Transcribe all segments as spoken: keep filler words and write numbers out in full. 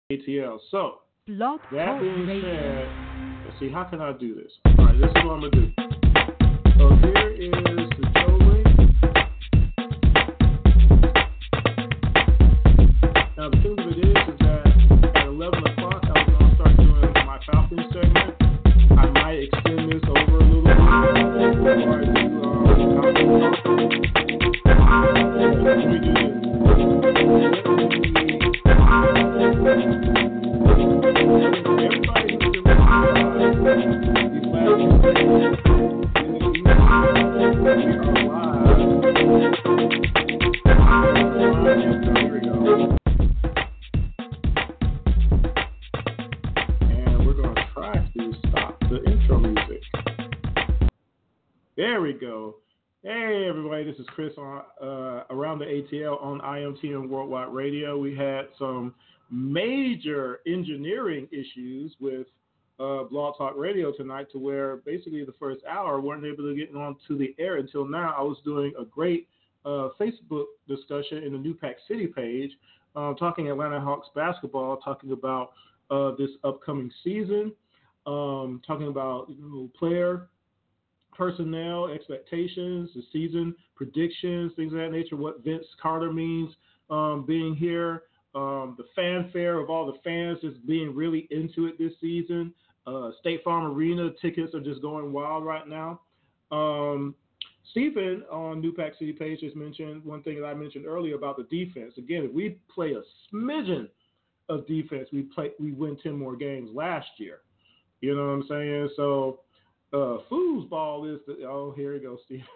A T L. So, Blog that Talk being Radio. said, let's see, how can I do this? All right, this is what I'm going to do. So, here is the show link. Now, the thing of it is, is that at eleven o'clock, I was going to start doing my Falcons segment. I might extend this over a little bit before I do um, Falcons. Let me do this. Everybody who's been listening these last few days, we are live. Here we go. And we're going to try to stop the intro music. There we go. Hey everybody, this is Chris on uh, Around the A T L on I M T N Worldwide Radio. We had some major engineering issues with uh, Blog Talk Radio tonight, to where basically the first hour weren't able to get on to the air until now. I was doing a great uh, Facebook discussion in the New Pack City page, uh, talking Atlanta Hawks basketball, talking about uh, this upcoming season, um, talking about you know, player personnel, expectations, the season predictions, things of that nature, what Vince Carter means um, being here, um, the fanfare of all the fans just being really into it this season. Uh, State Farm Arena tickets are just going wild right now. Um, Stephen on New Pack City page just mentioned one thing that I mentioned earlier about the defense. Again, if we play a smidgen of defense, we play we win ten more games last year. You know what I'm saying? So Uh, foosball is the oh here we go, Steve.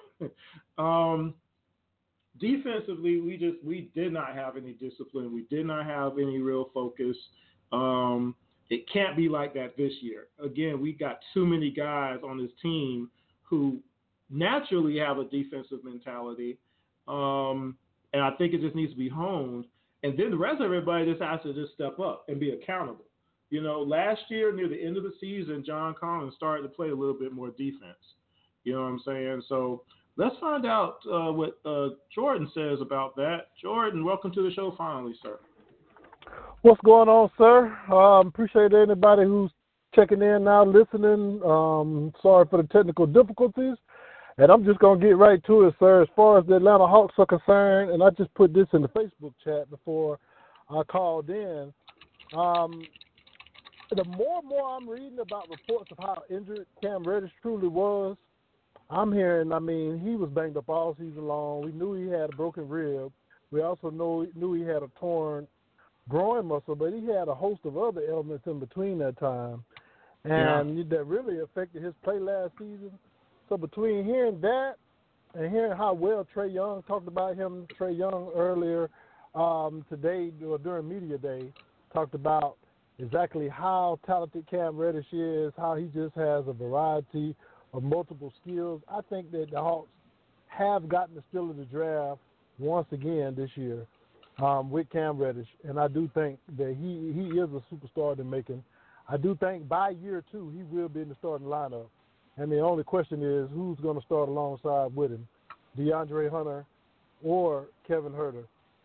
um, defensively, we just we did not have any discipline. We did not have any real focus. Um, it can't be like that this year. Again, we got too many guys on this team who naturally have a defensive mentality, um, and I think it just needs to be honed. And then the rest of everybody just has to just step up and be accountable. You know, last year, near the end of the season, John Collins started to play a little bit more defense. You know what I'm saying? So let's find out uh, what uh, Jordan says about that. Jordan, welcome to the show finally, sir. What's going on, sir? Um, appreciate anybody who's checking in now, listening. Um, sorry for the technical difficulties. And I'm just going to get right to it, sir. As far as the Atlanta Hawks are concerned, and I just put this in the Facebook chat before I called in, um, the more and more I'm reading about reports of how injured Cam Reddish truly was, I'm hearing, I mean, he was banged up all season long. We knew he had a broken rib. We also know, knew he had a torn groin muscle, but he had a host of other ailments in between that time, and yeah. that really affected his play last season. So between hearing that and hearing how well Trae Young talked about him, Trae Young earlier um, today or during Media Day talked about exactly how talented Cam Reddish is, how he just has a variety of multiple skills. I think that the Hawks have gotten the steal of the draft once again this year um, with Cam Reddish, and I do think that he, he is a superstar in the making. I do think by year two he will be in the starting lineup, and the only question is who's going to start alongside with him, DeAndre Hunter or Kevin Huerter,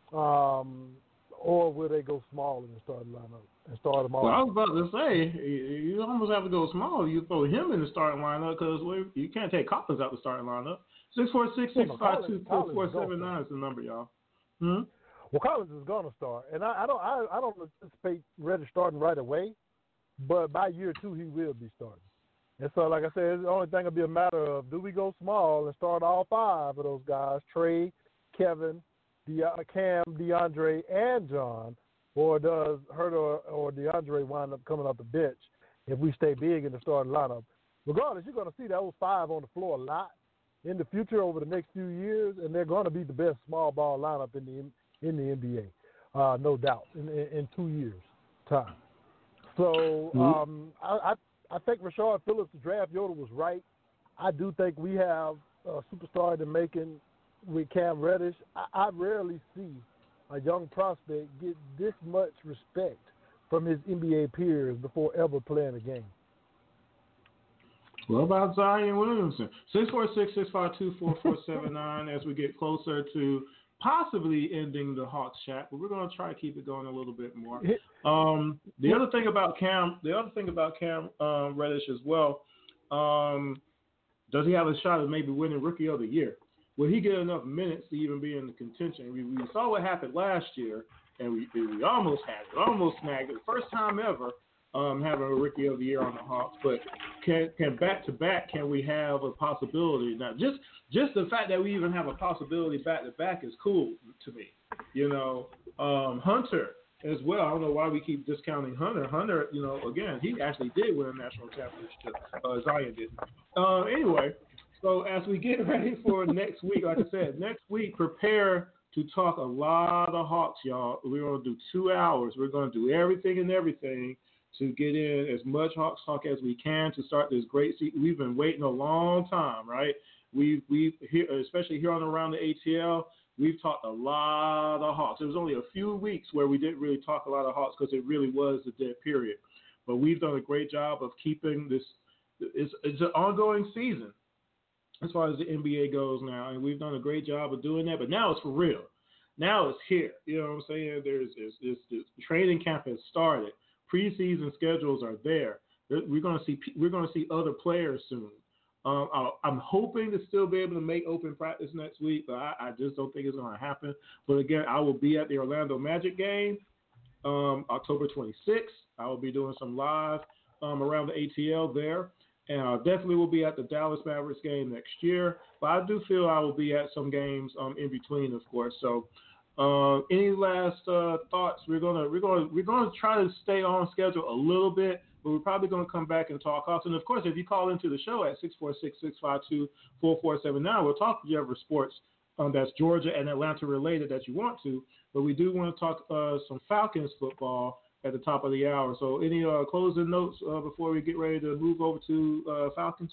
um, or will they go small in the starting lineup? And start them all. Well, I was about to say, you almost have to go small. You throw him in the starting lineup because you can't take Collins out the starting lineup. six four six, six five two, four four seven nine is the number, y'all. Hmm? Well, Collins is going to start. And I, I don't I, I don't anticipate Reddish starting right away, but by year two, he will be starting. And so, like I said, the only thing will be a matter of do we go small and start all five of those guys, Trae, Kevin, De- Cam, DeAndre, and John, or does Huerter or, or DeAndre wind up coming off the bench if we stay big in the starting lineup? Regardless, you're going to see those five on the floor a lot in the future over the next few years, and they're going to be the best small ball lineup in the in the N B A, uh, no doubt, in, in, in two years' time. So um, I, I, I think Rashard Phillips' draft order was right. I do think we have a superstar in the making with Cam Reddish. I, I rarely see a young prospect get this much respect from his N B A peers before ever playing a game. What about Zion Williamson? six four six, six five two, four four seven nine as we get closer to possibly ending the Hawks chat, but we're going to try to keep it going a little bit more. Um, the other thing about Cam, the other thing about Cam uh, Reddish as well, um, does he have a shot at maybe winning Rookie of the Year? Will he get enough minutes to even be in the contention? We, we saw what happened last year, and we we almost had it, almost snagged it, first time ever. Um, having a Rookie of the Year on the Hawks, but can can back to back can we have a possibility now? Just just the fact that we even have a possibility back to back is cool to me. You know, um, Hunter as well. I don't know why we keep discounting Hunter. Hunter, you know, again, he actually did win a national championship. Uh, Zion didn't. Uh, anyway, so as we get ready for next week, like I said, next week prepare to talk a lot of Hawks, y'all. We're gonna do two hours. We're gonna do everything and everything to get in as much Hawks talk as we can to start this great season. We've been waiting a long time, right? We've, we've here, especially here on Around the A T L, we've talked a lot of Hawks. There was only a few weeks where we didn't really talk a lot of Hawks because it really was a dead period. But we've done a great job of keeping this. It's, it's an ongoing season as far as the N B A goes now, and we've done a great job of doing that. But now it's for real. Now it's here. You know what I'm saying? There's, there's, there's, there's training camp has started. Preseason schedules are there. We're going to see we're going to see other players soon. Um, I, I'm hoping to still be able to make open practice next week, but I, I just don't think it's going to happen. But again, I will be at the Orlando Magic game um, October twenty-sixth. I will be doing some live um, around the A T L there, and I definitely will be at the Dallas Mavericks game next year. But I do feel I will be at some games um, in between, of course. So. Uh, any last uh, thoughts? We're gonna we're gonna we're gonna try to stay on schedule a little bit, but we're probably gonna come back and talk Hawks. And of course, if you call into the show at six four six, six five two, four four seven nine, we'll talk whichever sports um, that's Georgia and Atlanta related that you want to. But we do want to talk uh, some Falcons football at the top of the hour. So any uh, closing notes uh, before we get ready to move over to uh, Falcons?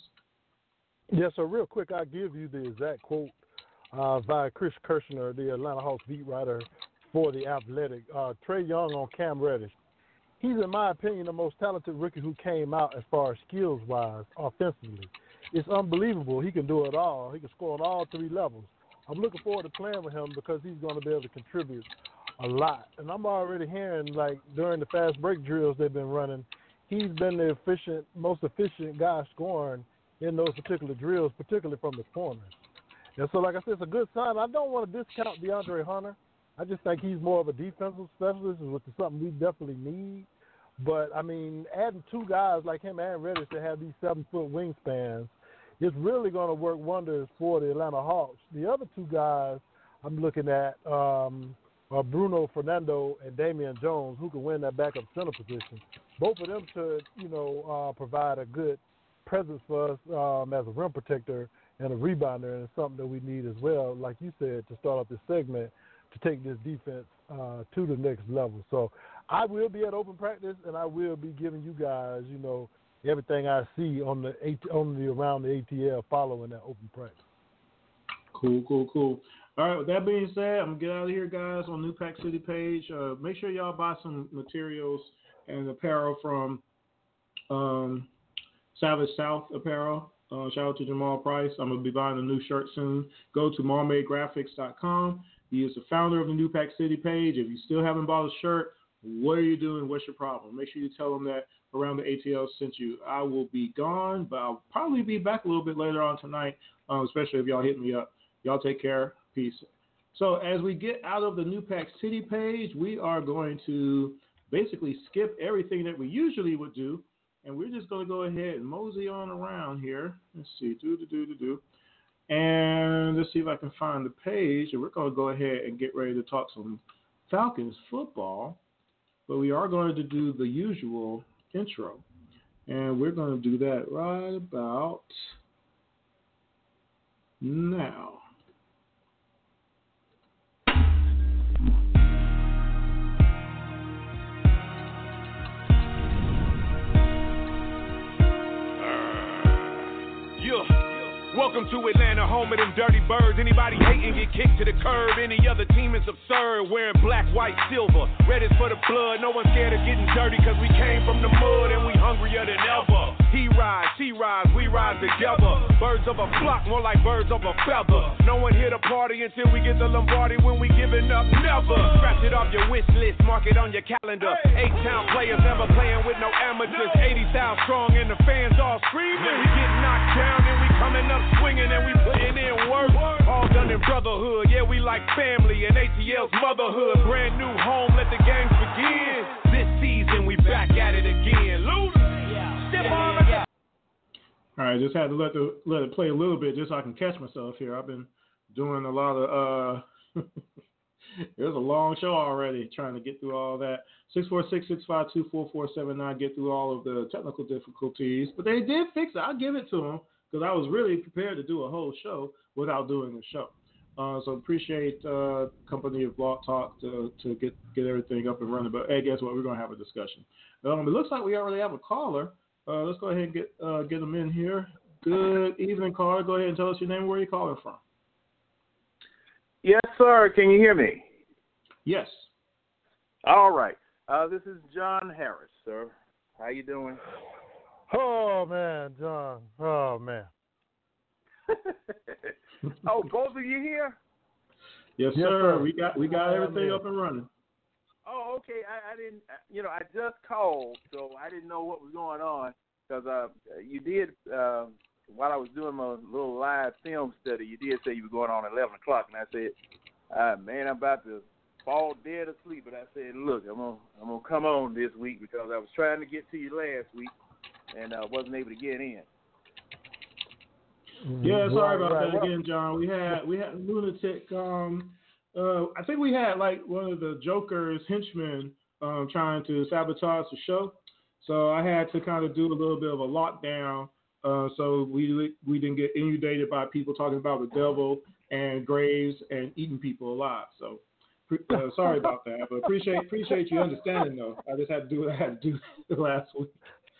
Yeah. So real quick, I'll give you the exact quote. Uh, by Chris Kirshner, the Atlanta Hawks beat writer for The Athletic. Uh, Trae Young on Cam Reddish. He's, in my opinion, the most talented rookie who came out as far as skills-wise, offensively. It's unbelievable. He can do it all. He can score on all three levels. I'm looking forward to playing with him because he's going to be able to contribute a lot. And I'm already hearing, like, during the fast break drills they've been running, he's been the efficient, most efficient guy scoring in those particular drills, particularly from the corners. And so, like I said, it's a good sign. I don't want to discount DeAndre Hunter. I just think he's more of a defensive specialist, which is something we definitely need. But, I mean, adding two guys like him and Reddish to have these seven-foot wingspans is really going to work wonders for the Atlanta Hawks. The other two guys I'm looking at um, are Bruno Fernando and Damian Jones, who can win that backup center position. Both of them should, you know, uh, provide a good presence for us um, as a rim protector and a rebounder, and it's something that we need as well, like you said, to start off this segment, to take this defense uh, to the next level. So I will be at open practice, and I will be giving you guys, you know, everything I see on the on the around the A T L following that open practice. Cool, cool, cool. All right, with that being said, I'm going to get out of here, guys, on New Pack City page. Uh, make sure y'all buy some materials and apparel from um, Savage South Apparel. Uh, shout out to Jamal Price. I'm going to be buying a new shirt soon. Go to marmade graphics dot com. He is the founder of the New Pack City page. If you still haven't bought a shirt, what are you doing? What's your problem? Make sure you tell them that Around the A T L sent you. I will be gone, but I'll probably be back a little bit later on tonight, uh, especially if y'all hit me up. Y'all take care. Peace. So as we get out of the New Pack City page, we are going to basically skip everything that we usually would do. And we're just going to go ahead and mosey on around here. Let's see. Do, do, do, do, do. And let's see if I can find the page. And we're going to go ahead and get ready to talk some Falcons football. But we are going to do the usual intro. And we're going to do that right about now. Yeah. Welcome to Atlanta, home of them dirty birds. Anybody hating get kicked to the curb. Any other team is absurd. Wearing black, white, silver. Red is for the blood. No one's scared of getting dirty cause we came from the mud and we hungrier than ever. He rides, she rides, we ride together. Birds of a flock, more like birds of a feather. No one here to party until we get the Lombardi. When we giving up, never. Scratch it off your wish list, mark it on your calendar. Eight-town players never playing with no amateurs. eighty thousand strong and the fans all screaming. We get knocked down and we coming up swinging and we putting in work. All done in brotherhood, yeah, we like family and A T L's motherhood. Brand new home, let the games begin. This season we back at it again. Lose. Step on the. All right, just had to let the let it play a little bit just so I can catch myself here. I've been doing a lot of uh it was a long show already trying to get through all that. six four six, six five two, four four seven nine, get through all of the technical difficulties. But they did fix it. I'll give it to them because I was really prepared to do a whole show without doing the show. Uh, so appreciate uh company of Blog Talk to to get, get everything up and running. But hey, guess what? We're going to have a discussion. Um, it looks like we already have a caller. Uh, let's go ahead and get uh, get them in here. Good evening, caller. Go ahead and tell us your name and where you're calling from. Yes, sir. Can you hear me? Yes. All right. Uh, this is John Harris, sir. How you doing? Oh, man, John. Oh, man. Oh, both of you here? Yes, Yes, sir. sir. We got we got I'm everything here. up and running. Oh, okay. I, I didn't, you know, I just called, so I didn't know what was going on because uh, you did, uh, while I was doing my little live film study, you did say you were going on at eleven o'clock, and I said, uh, man, I'm about to fall dead asleep. But I said, look, I'm gonna I'm gonna come on this week because I was trying to get to you last week and uh, wasn't able to get in. Yeah, sorry Right, about right, that right. again, John. We had we had lunatic. Um, uh, I think we had like one of the Joker's henchmen um, trying to sabotage the show, so I had to kind of do a little bit of a lockdown, uh, so we we didn't get inundated by people talking about the devil and graves and eating people alive. So uh, sorry about that, but appreciate appreciate you understanding though. I just had to do what I had to do last week.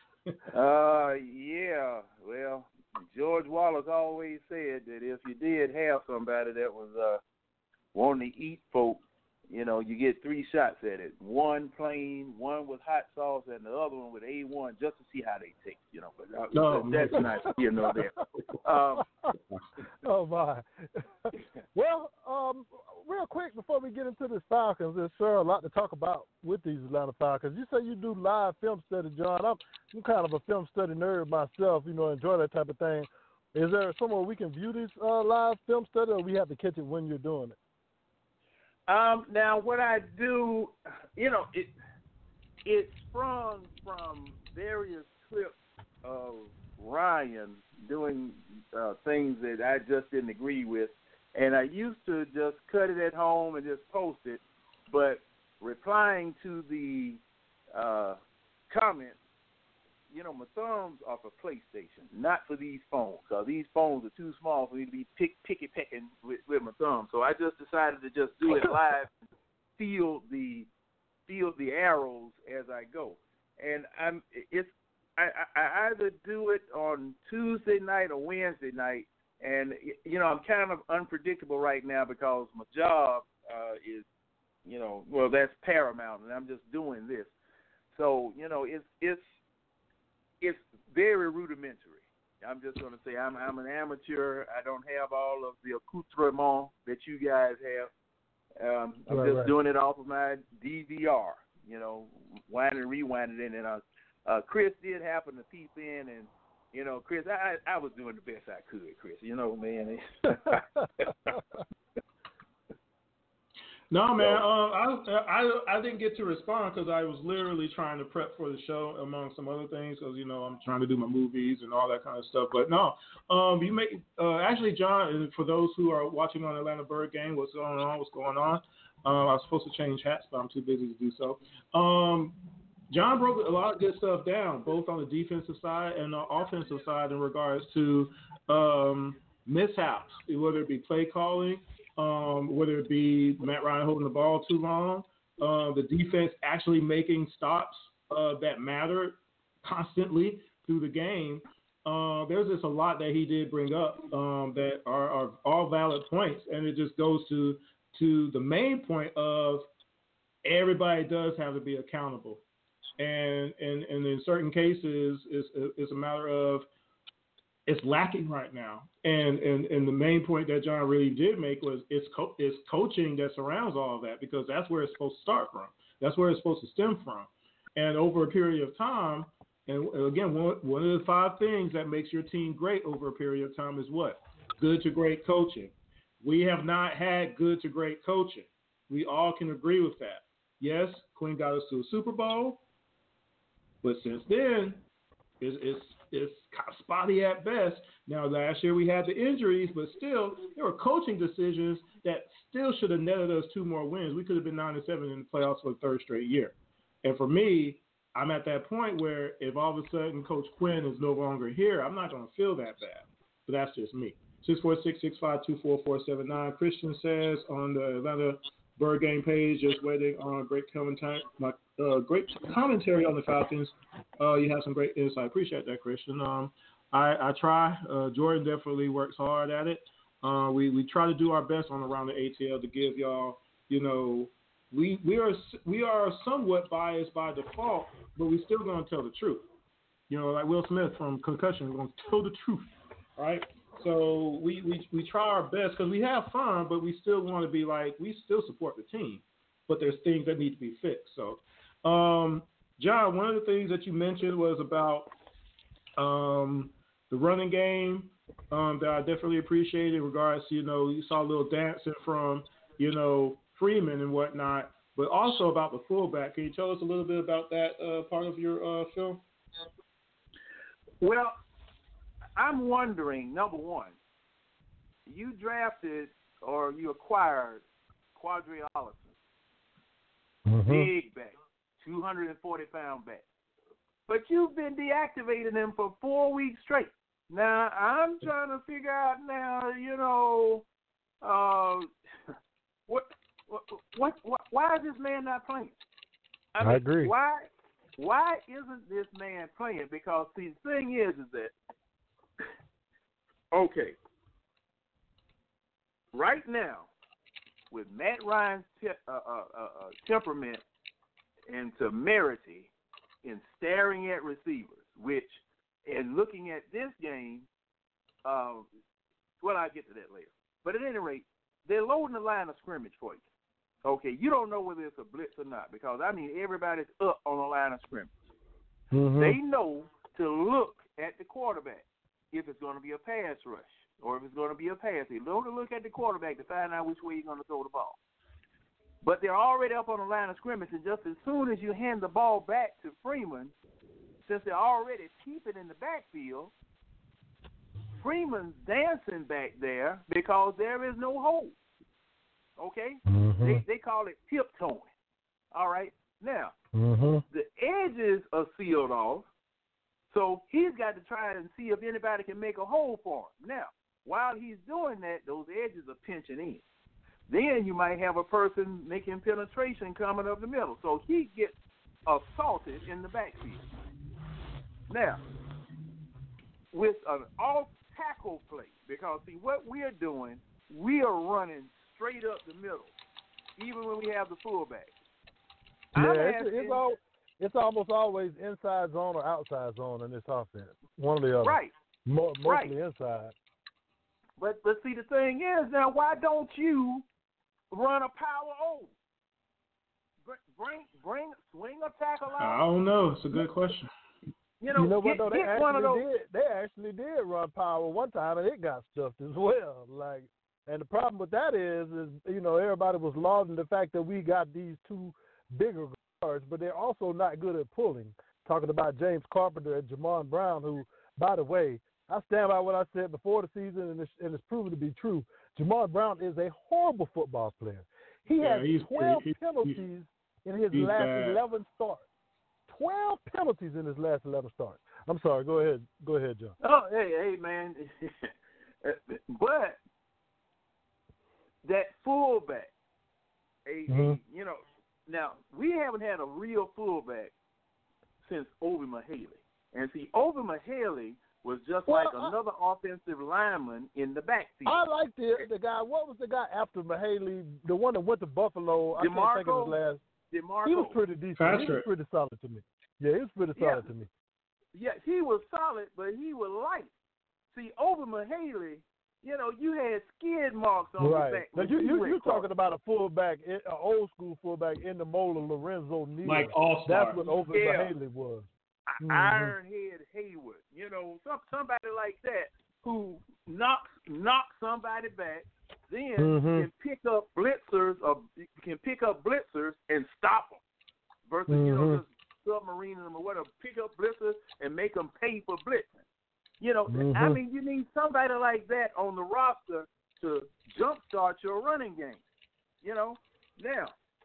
Uh, yeah. Well, George Wallace always said that if you did have somebody that was uh, wanting to eat folk, you know, you get three shots at it. One plain, one with hot sauce, and the other one with A one just to see how they taste, you know. But uh, No, that's not here nor there. Um, Oh, my. Well, um, real quick before we get into this Falcons, there's sure a lot to talk about with these Atlanta Falcons. You say you do live film study, John. I'm, I'm kind of a film study nerd myself, you know, enjoy that type of thing. Is there somewhere we can view these uh, live film study, or we have to catch it when you're doing it? Um, now, what I do, you know, it it sprung from various clips of Ryan doing uh, things that I just didn't agree with, and I used to just cut it at home and just post it, but replying to the uh, comments, you know, my thumbs are for PlayStation, not for these phones, because these phones are too small for me to be pick, picky pecking with, with my thumb. So I just decided to just do it live, feel the feel the arrows as I go. And I'm it's I, I either do it on Tuesday night or Wednesday night, and you know I'm kind of unpredictable right now because my job uh, is, you know, well that's paramount, and I'm just doing this. So you know it's it's it's very rudimentary. I'm just going to say I'm I'm an amateur. I don't have all of the accoutrement that you guys have. Um, I'm Right, just right. doing it off of my D V R, you know, wind and rewind it in. And uh, uh, Chris did happen to peep in, and you know, Chris, I I was doing the best I could, Chris. You know, man. No, man. Um, I, I I didn't get to respond because I was literally trying to prep for the show, among some other things, because you know I'm trying to do my movies and all that kind of stuff. But no, um, you make uh, actually, John. And for those who are watching on Atlanta Bird Game, what's going on? What's going on? Um, I was supposed to change hats, but I'm too busy to do so. Um, John broke a lot of good stuff down, both on the defensive side and the offensive side, in regards to um, mishaps, whether it be play calling. Um, whether it be Matt Ryan holding the ball too long, uh, the defense actually making stops uh, that mattered constantly through the game. uh, there's just a lot that he did bring up um, that are, are all valid points, and it just goes to to the main point of everybody does have to be accountable, and and, and in certain cases, it's, it's a matter of it's lacking right now, and, and and the main point that John really did make was it's co- it's coaching that surrounds all of that, because that's where it's supposed to start from. That's where it's supposed to stem from, and over a period of time. And again, one, one of the five things that makes your team great over a period of time is what? Good to great coaching. We have not had good to great coaching. We all can agree with that. Yes, Quinn got us to a Super Bowl, but since then, it's, it's, it's kind of spotty at best. Now, last year we had the injuries, but still, there were coaching decisions that still should have netted us two more wins. We could have been nine and seven in the playoffs for the third straight year. And for me, I'm at that point where if all of a sudden Coach Quinn is no longer here, I'm not going to feel that bad. But that's just me. six four six, six five two, four four seven nine. Christian says on the Atlanta Bird Game page, just waiting on great commentary, my, uh, great commentary on the Falcons. Uh, you have some great insight. Appreciate that, Christian. Um, I, I try. Uh, Jordan definitely works hard at it. Uh, we, we try to do our best on Around the A T L to give y'all, you know, We we are we are somewhat biased by default, but we still gonna tell the truth. You know, like Will Smith from Concussion, we're gonna tell the truth, right? So we, we, we try our best because we have fun, but we still want to be like we still support the team, but there's things that need to be fixed. So, um, John, one of the things that you mentioned was about um, the running game um, that I definitely appreciated in regards to, you know, you saw a little dancing from, you know, Freeman and whatnot, but also about the fullback. Can you tell us a little bit about that uh, part of your uh, film? Well, I'm wondering, number one, you drafted or you acquired Quadri Allison, mm-hmm. big back, two hundred forty pound back, but you've been deactivating him for four weeks straight. Now, I'm trying to figure out now, you know, uh, what – What, what, what, why is this man not playing? I, mean, I agree. Why, why isn't this man playing? Because see, the thing is, is that okay, right now with Matt Ryan's te- uh, uh, uh, temperament and temerity in staring at receivers, which and looking at this game, uh, well, I'll get to that later. But at any rate, they're loading the line of scrimmage for you. Okay, you don't know whether it's a blitz or not because, I mean, everybody's up on the line of scrimmage. Mm-hmm. They know to look at the quarterback if it's going to be a pass rush or if it's going to be a pass. They know to look at the quarterback to find out which way you're going to throw the ball. But they're already up on the line of scrimmage, and just as soon as you hand the ball back to Freeman, since they're already keeping in the backfield, Freeman's dancing back there because there is no hole. Okay? Mm-hmm. They they call it tiptoeing. All right? Now, mm-hmm. the edges are sealed off, so he's got to try and see if anybody can make a hole for him. Now, while he's doing that, those edges are pinching in. Then you might have a person making penetration coming up the middle. So he gets assaulted in the backfield. Now, with an off-tackle play, because, see, what we're doing, we are running straight up the middle, even when we have the fullback. Yeah, it's, it's, all, it's almost always inside zone or outside zone in this offense. One or the other. Right. Mo- mostly right. inside. But, but see, the thing is, now, why don't you run a power O? Bring, bring, swing a tackle out. I don't know. It's a good question. You know, you know get, what, though? They one of those. actually did. They actually did run power one time, and it got stuffed as well. Like, and the problem with that is, is you know, everybody was lauding the fact that we got these two bigger guards, but they're also not good at pulling. Talking about James Carpenter and Jamon Brown, who, by the way, I stand by what I said before the season, and it's, and it's proven to be true. Jamon Brown is a horrible football player. He yeah, has he's, twelve he's, penalties he's, in his he's last bad. eleven starts. twelve penalties in his last eleven starts. I'm sorry. Go ahead. Go ahead, John. Oh, hey, hey, man. But that fullback, a, mm-hmm. a, you know, now we haven't had a real fullback since Obi Mahaley. And see, Obi Mahaley was just well, like I, another offensive lineman in the backfield. I like the the guy. What was the guy after Mahaley? The one that went to Buffalo. I DeMarco? can't think of his last. DeMarco. He was pretty decent. Patrick. He was pretty solid to me. Yeah, he was pretty solid Yeah. to me. Yeah, he was solid, but he was light. See, over Mahaley, you know, you had skid marks on Right. his back. Now when you he you went you cross. talking about a fullback, an old school fullback in the mold of Lorenzo Neal. Like all-star. That's what Over Yeah. Mahaley was. I- Mhm. Ironhead Hayward, you know, some somebody like that who knocks knocks somebody back, then Mhm. can pick up blitzers or can pick up blitzers and stop them. Versus you know Mhm. just submarining them or whatever, pick up blitzers and make them pay for blitzing. You know, Mhm. I mean, you need somebody like that on the roster to jumpstart your running game. You know, now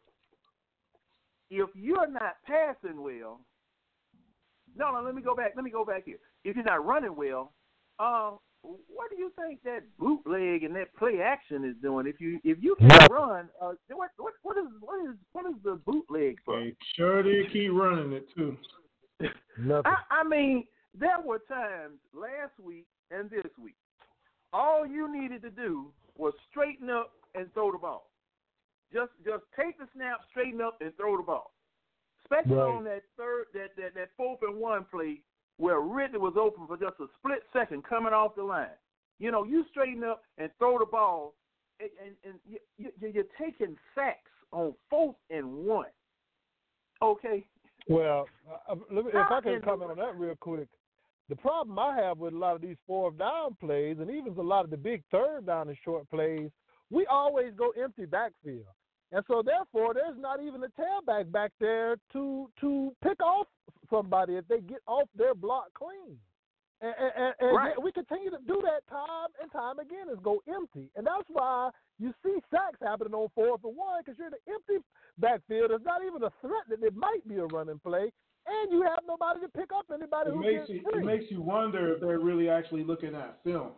if you're not passing well. No, no. Let me go back. Let me go back here. If you're not running well, uh, what do you think that bootleg and that play action is doing? If you if you can Nothing. run, uh, what what what is what is what is the bootleg for? They sure did keep running it too. Nothing. I, I mean, there were times last week and this week. All you needed to do was straighten up and throw the ball. Just just take the snap, straighten up, and throw the ball. Especially Right. on that third, that, that, that fourth and one play where Ridley was open for just a split second coming off the line. You know, you straighten up and throw the ball, and, and, and you, you, you're taking sacks on fourth and one. Okay? Well, uh, let me, if How I can in the- comment on that real quick, the problem I have with a lot of these fourth down plays and even a lot of the big third down and short plays, we always go empty backfield. And so, therefore, there's not even a tailback back there to to pick off somebody if they get off their block clean. And, and, and Right. we continue to do that time and time again is go empty. And that's why you see sacks happening on fourth and one because you're in an empty backfield. There's not even a threat that it might be a running play, and you have nobody to pick up anybody It who makes gets you free. it makes you wonder if they're really actually looking at film.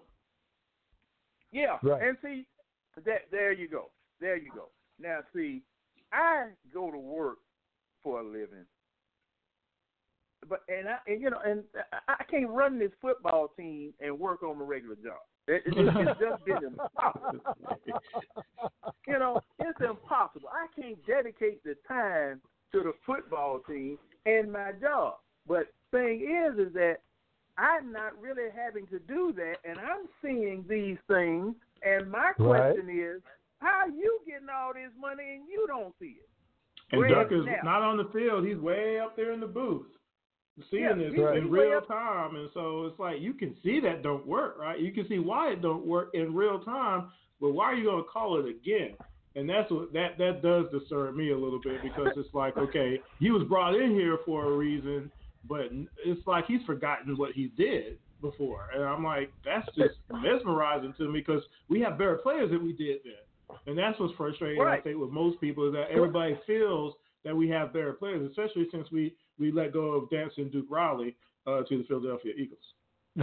Yeah. Right. And see, that there you go. There you go. Now, see, I go to work for a living. But and I and you know and I, I can't run this football team and work on the regular job. It, it, it's just been impossible. You know, it's impossible. I can't dedicate the time to the football team and my job. But thing is, is that I'm not really having to do that, and I'm seeing these things. And my question Right. is, how you getting all this money and you don't see it? And Great Duck is snap. not on the field; he's way up there in the booth, seeing Yeah, this he's- in he's way real up- time. And so it's like you can see that don't work, right? You can see why it don't work in real time, but why are you going to call it again? And that's what that that does disturb me a little bit because it's like, okay, he was brought in here for a reason, but it's like he's forgotten what he did before, and I'm like, that's just mesmerizing to me because we have better players than we did then. And that's what's frustrating, Right. I think, with most people is that everybody feels that we have better players, especially since we, we let go of Dancing Duke Riley uh, to the Philadelphia Eagles.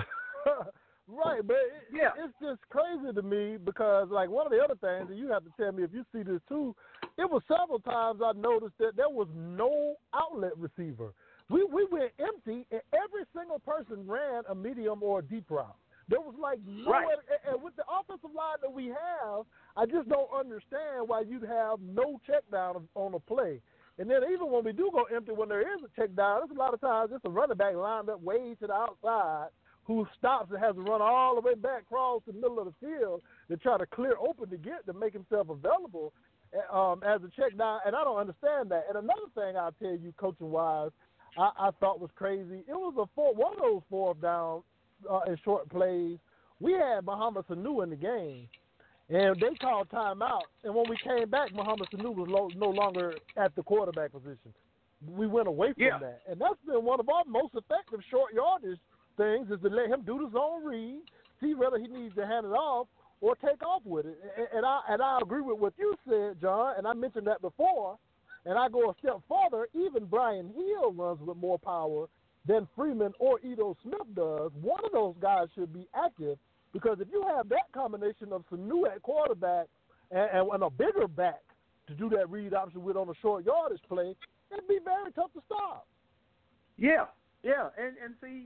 Right, but it, Yeah. it's just crazy to me because, like, one of the other things, and you have to tell me if you see this too, it was several times I noticed that there was no outlet receiver. We we went empty, and every single person ran a medium or a deep route. There was like no, Right. and, and with the offensive line that we have, I just don't understand why you'd have no check down on a play. And then even when we do go empty, when there is a check down, there's a lot of times it's a running back lined up way to the outside who stops and has to run all the way back across the middle of the field to try to clear open to get to make himself available um, as a check down. And I don't understand that. And another thing I'll tell you, coaching wise, I, I thought was crazy. It was a four, one of those fourth down uh, and short plays. We had Muhammad Sanu in the game, and they called timeout. And when we came back, Muhammad Sanu was lo- no longer at the quarterback position. We went away from Yeah. that, and that's been one of our most effective short yardage things is to let him do the zone read, see whether he needs to hand it off or take off with it. And, and I and I agree with what you said, John, and I mentioned that before. And I go a step farther, even Brian Hill runs with more power than Freeman or Edo Smith does. One of those guys should be active because if you have that combination of Sanu at quarterback and, and, and a bigger back to do that read option with on a short yardage play, it'd be very tough to stop. Yeah, yeah, and and see,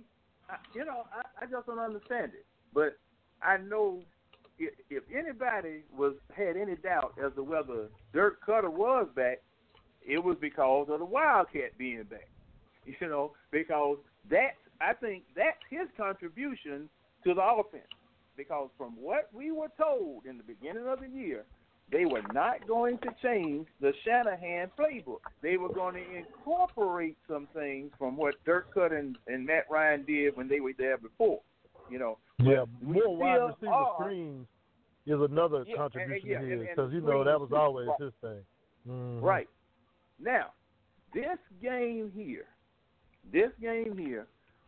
I, you know, I, I just don't understand it. But I know if, if anybody was had any doubt as to whether Dirk Cutter was back, it was because of the Wildcat being back. You know, because that I think that's his contribution to the offense. Because from what we were told in the beginning of the year, they were not going to change the Shanahan playbook. They were going to incorporate some things from what Dirk Cutter and, and Matt Ryan did when they were there before. You know, yeah, more wide receiver are, screens is another yeah, contribution and, and, to his, and, because you know that was always right. his thing. Mm-hmm. Right. Now, this game here, this game here,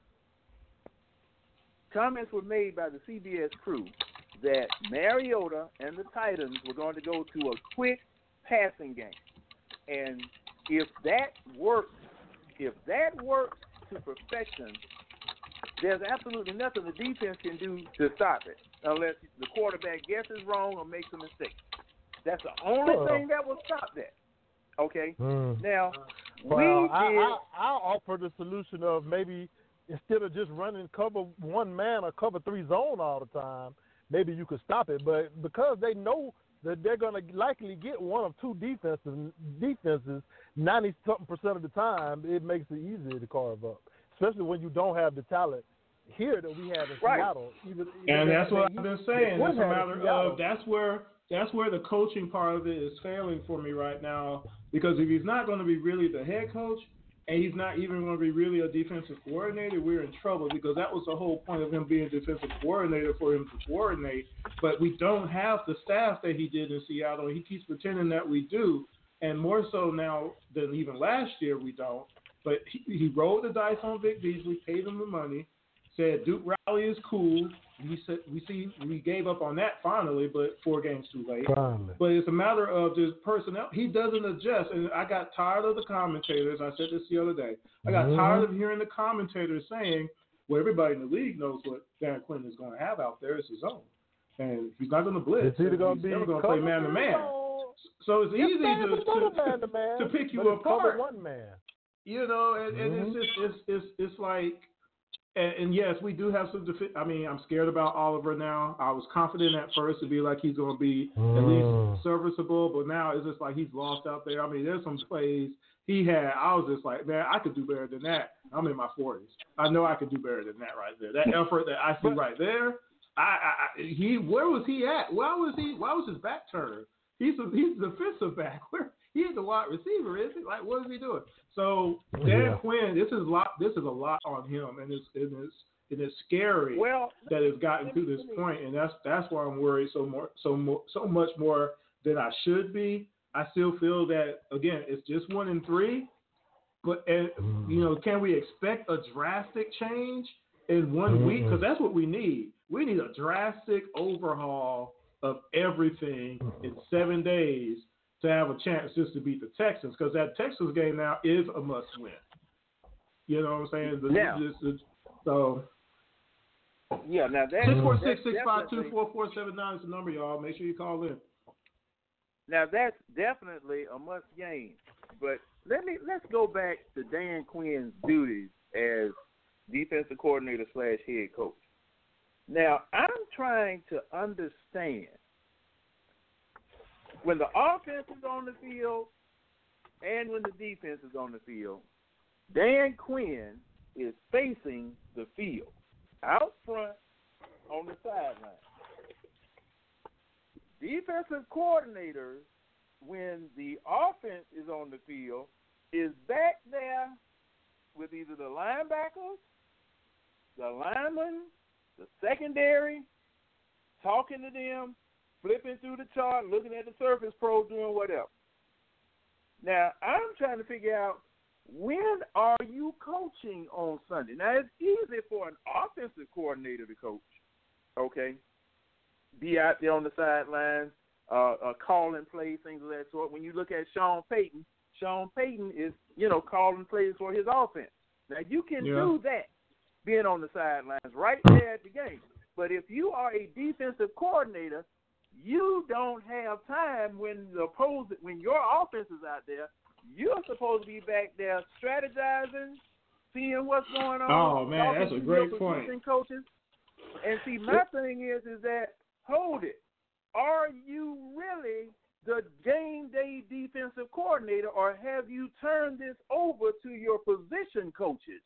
comments were made by the C B S crew that Mariota and the Titans were going to go to a quick passing game. And if that works, if that works to perfection, there's absolutely nothing the defense can do to stop it unless the quarterback guesses wrong or makes a mistake. That's the only Well, thing that will stop that. Okay? Mm. Now, well, we I, did... I, I offer the solution of maybe instead of just running cover one man or cover three zone all the time, maybe you could stop it. But because they know that they're going to likely get one of two defenses, defenses ninety-something percent of the time, it makes it easier to carve up, especially when you don't have the talent here that we have in right. Seattle. Even, even and that's they, what they, I've been saying. It's a matter of that's where that's where the coaching part of it is failing for me right now. Because if he's not going to be really the head coach, and he's not even going to be really a defensive coordinator, we're in trouble, because that was the whole point of him being a defensive coordinator, for him to coordinate. But we don't have the staff that he did in Seattle. He keeps pretending that we do, and more so now than even last year we don't. But he, he rolled the dice on Vic Beasley, paid him the money, said Duke Riley is cool. We said we see we gave up on that finally, but four games too late. Finally. But it's a matter of just personnel. He doesn't adjust, and I got tired of the commentators. I said this the other day. I got mm-hmm. tired of hearing the commentators saying, "Well, everybody in the league knows what Dan Quinn is going to have out there. It's his own, and he's not going to blitz. It's either going to be never going to play man to man. So it's easy to to, to, man, to pick you apart. One man, you know, and, mm-hmm. and it's just it's it's it's like. And, and yes, we do have some. Defi- I mean, I'm scared about Oliver now. I was confident at first to be like he's going to be mm. at least serviceable, but now it's just like he's lost out there. I mean, there's some plays he had. I was just like, man, I could do better than that. I'm in my forties. I know I could do better than that right there. That effort that I see right there. I, I, I he where was he at? Why was he? Why was his back turned? He's a, he's a defensive back. Where he's a wide receiver, is he? Like, what is he doing? So Dan yeah. Quinn, this is a lot. This is a lot on him, and it's and it's, and it's scary well, that it's gotten to this point, and that's that's why I'm worried so more so more so much more than I should be. I still feel that again, it's just one in three, but and, you know, can we expect a drastic change in one mm-hmm. week? Because that's what we need. We need a drastic overhaul of everything in seven days. To have a chance just to beat the Texans, because that Texans game now is a must win. You know what I'm saying? The, now, the, the, so yeah, now that six four six six five two four four seven nine is the number, y'all. Make sure you call in. Now that's definitely a must game. But let me let's go back to Dan Quinn's duties as defensive coordinator slash head coach. Now I'm trying to understand. When the offense is on the field and when the defense is on the field, Dan Quinn is facing the field, out front on the sideline. Defensive coordinators, when the offense is on the field, is back there with either the linebackers, the linemen, the secondary, talking to them, flipping through the chart, looking at the Surface Pro, doing whatever. Now, I'm trying to figure out, when are you coaching on Sunday? Now, it's easy for an offensive coordinator to coach, okay? Be out there on the sidelines, uh, uh, calling plays, things of that sort. When you look at Sean Payton, Sean Payton is, you know, calling plays for his offense. Now, you can yeah. do that, being on the sidelines right there at the game. But if you are a defensive coordinator, you don't have time when the opposite, when your offense is out there. You're supposed to be back there strategizing, seeing what's going on. Oh man, that's a great point. point. Coaches. And see, my thing is, is that hold it. Are you really the game day defensive coordinator, or have you turned this over to your position coaches?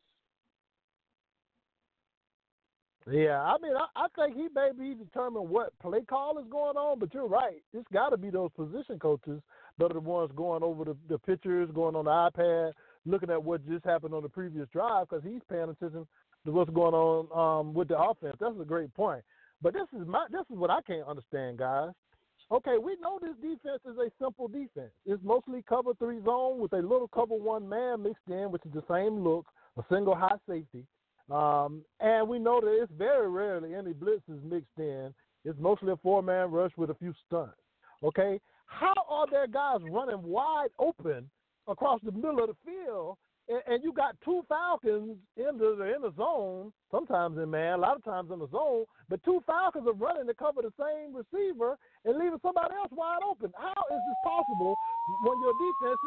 Yeah, I mean, I, I think he may be determined what play call is going on, but you're right. It's got to be those position coaches that are the ones going over the, the pictures, going on the iPad, looking at what just happened on the previous drive, because he's paying attention to what's going on um, with the offense. That's a great point. But this is my this is what I can't understand, guys. Okay, we know this defense is a simple defense. It's mostly cover three zone with a little cover one man mixed in, which is the same look, a single high safety. Um, and we know that it's very rarely any blitzes mixed in. It's mostly a four-man rush with a few stunts. Okay, how are there guys running wide open across the middle of the field, and, and you got two Falcons in the in the zone, sometimes in man, a lot of times in the zone, but two Falcons are running to cover the same receiver and leaving somebody else wide open? How is this possible when your defense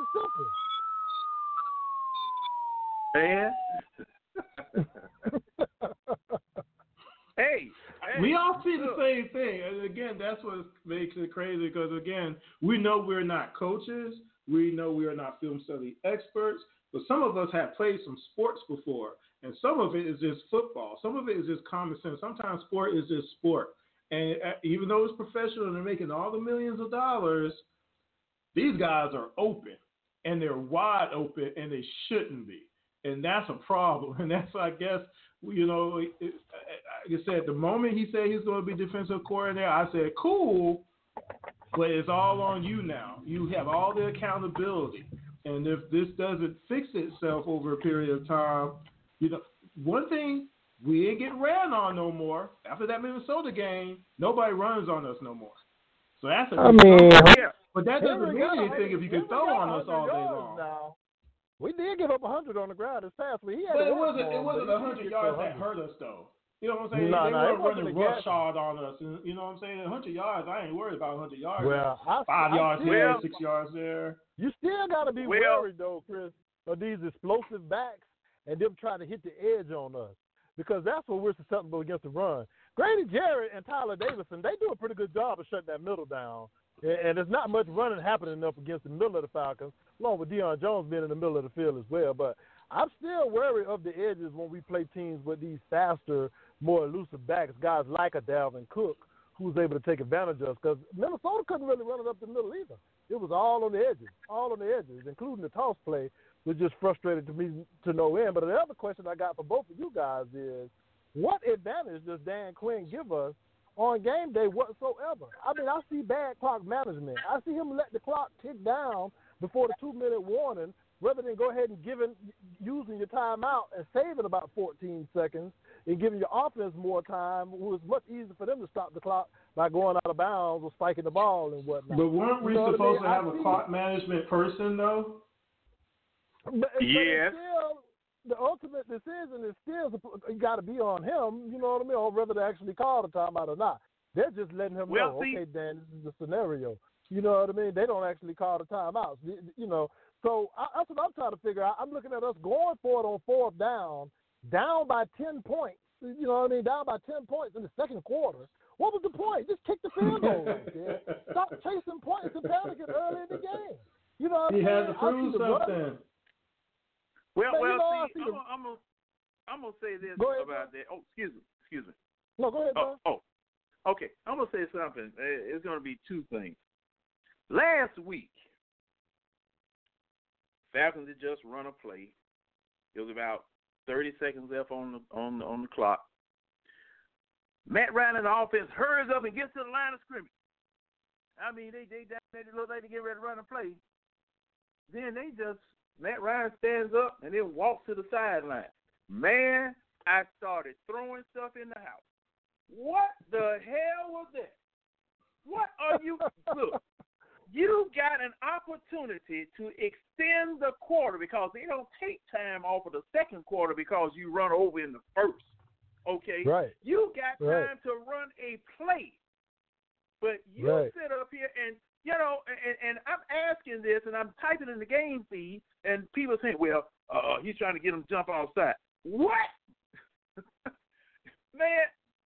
is simple? Man. hey, hey, we all see the same thing, and again, that's what makes it crazy. Because again, we know we're not coaches, we know we are not film study experts, but some of us have played some sports before, and some of it is just football. Some of it is just common sense. Sometimes sport is just sport, and even though it's professional and they're making all the millions of dollars, these guys are open, and they're wide open, and they shouldn't be. And that's a problem. And that's, I guess, you know, it, it, like I said, the moment he said he's going to be defensive coordinator, I said, cool, but it's all on you now. You have all the accountability. And if this doesn't fix itself over a period of time, you know, one thing, we ain't getting ran on no more. After that Minnesota game, nobody runs on us no more. So that's a I mean, yeah. But that doesn't mean anything if you can throw on us all day long. Now. We did give up one hundred on the ground this past week. He had but it wasn't him, it wasn't one hundred yards that hurt us, though. You know what I'm saying? No, they no, weren't running roughshod on us. And, you know what I'm saying? one hundred yards, I ain't worried about one hundred yards. Well, I, Five I, yards I, here, well, six yards there. You still got to be well, worried, though, Chris, of these explosive backs and them trying to hit the edge on us, because that's what we're susceptible against the run. Grady Jarrett and Tyler Davidson, they do a pretty good job of shutting that middle down. And there's not much running happening up against the middle of the Falcons, along with Deion Jones being in the middle of the field as well. But I'm still wary of the edges when we play teams with these faster, more elusive backs, guys like a Dalvin Cook, who's able to take advantage of us. Because Minnesota couldn't really run it up the middle either. It was all on the edges, all on the edges, including the toss play, which just frustrated to me to no end. But the other question I got for both of you guys is, what advantage does Dan Quinn give us on game day whatsoever? I mean, I see bad clock management. I see him let the clock tick down before the two-minute warning rather than go ahead and giving, using your timeout and saving about fourteen seconds and giving your offense more time. It was much easier for them to stop the clock by going out of bounds or spiking the ball and whatnot. But weren't we you know supposed I mean? to have a clock management person, though? But, yes. But still, the ultimate decision is still got to be on him, you know what I mean, or whether they actually call the timeout or not. They're just letting him well, know, see, okay, Dan, this is the scenario. You know what I mean? They don't actually call the timeouts, you know. So I, that's what I'm trying to figure out. I'm looking at us going for it on fourth down, down by ten points. You know what I mean? Down by ten points in the second quarter. What was the point? Just kick the field goal right there. Stop chasing points and panicking early in the game. You know what he I mean? had to prove something. Well, but, well, you know, see, see I'm, the... I'm gonna, I'm gonna say this go ahead, about that. Oh, excuse me, excuse me. No, go ahead, oh, oh, okay. I'm gonna say something. It's gonna be two things. Last week, Falcons had just run a play. It was about thirty seconds left on the on the, on the clock. Matt Ryan and the offense hurries up and gets to the line of scrimmage. I mean, they they they look like they get ready to run a play. Then they just Matt Ryan stands up and then walks to the sideline. Man, I started throwing stuff in the house. What the hell was that? What are you look? You got an opportunity to extend the quarter because they don't take time off of the second quarter because you run over in the first. Okay? Right. You got time right. to run a play. But you right. sit up here and you know, and, and I'm asking this, and I'm typing in the game feed, and people are saying, well, uh, he's trying to get him to jump offside. What? Man,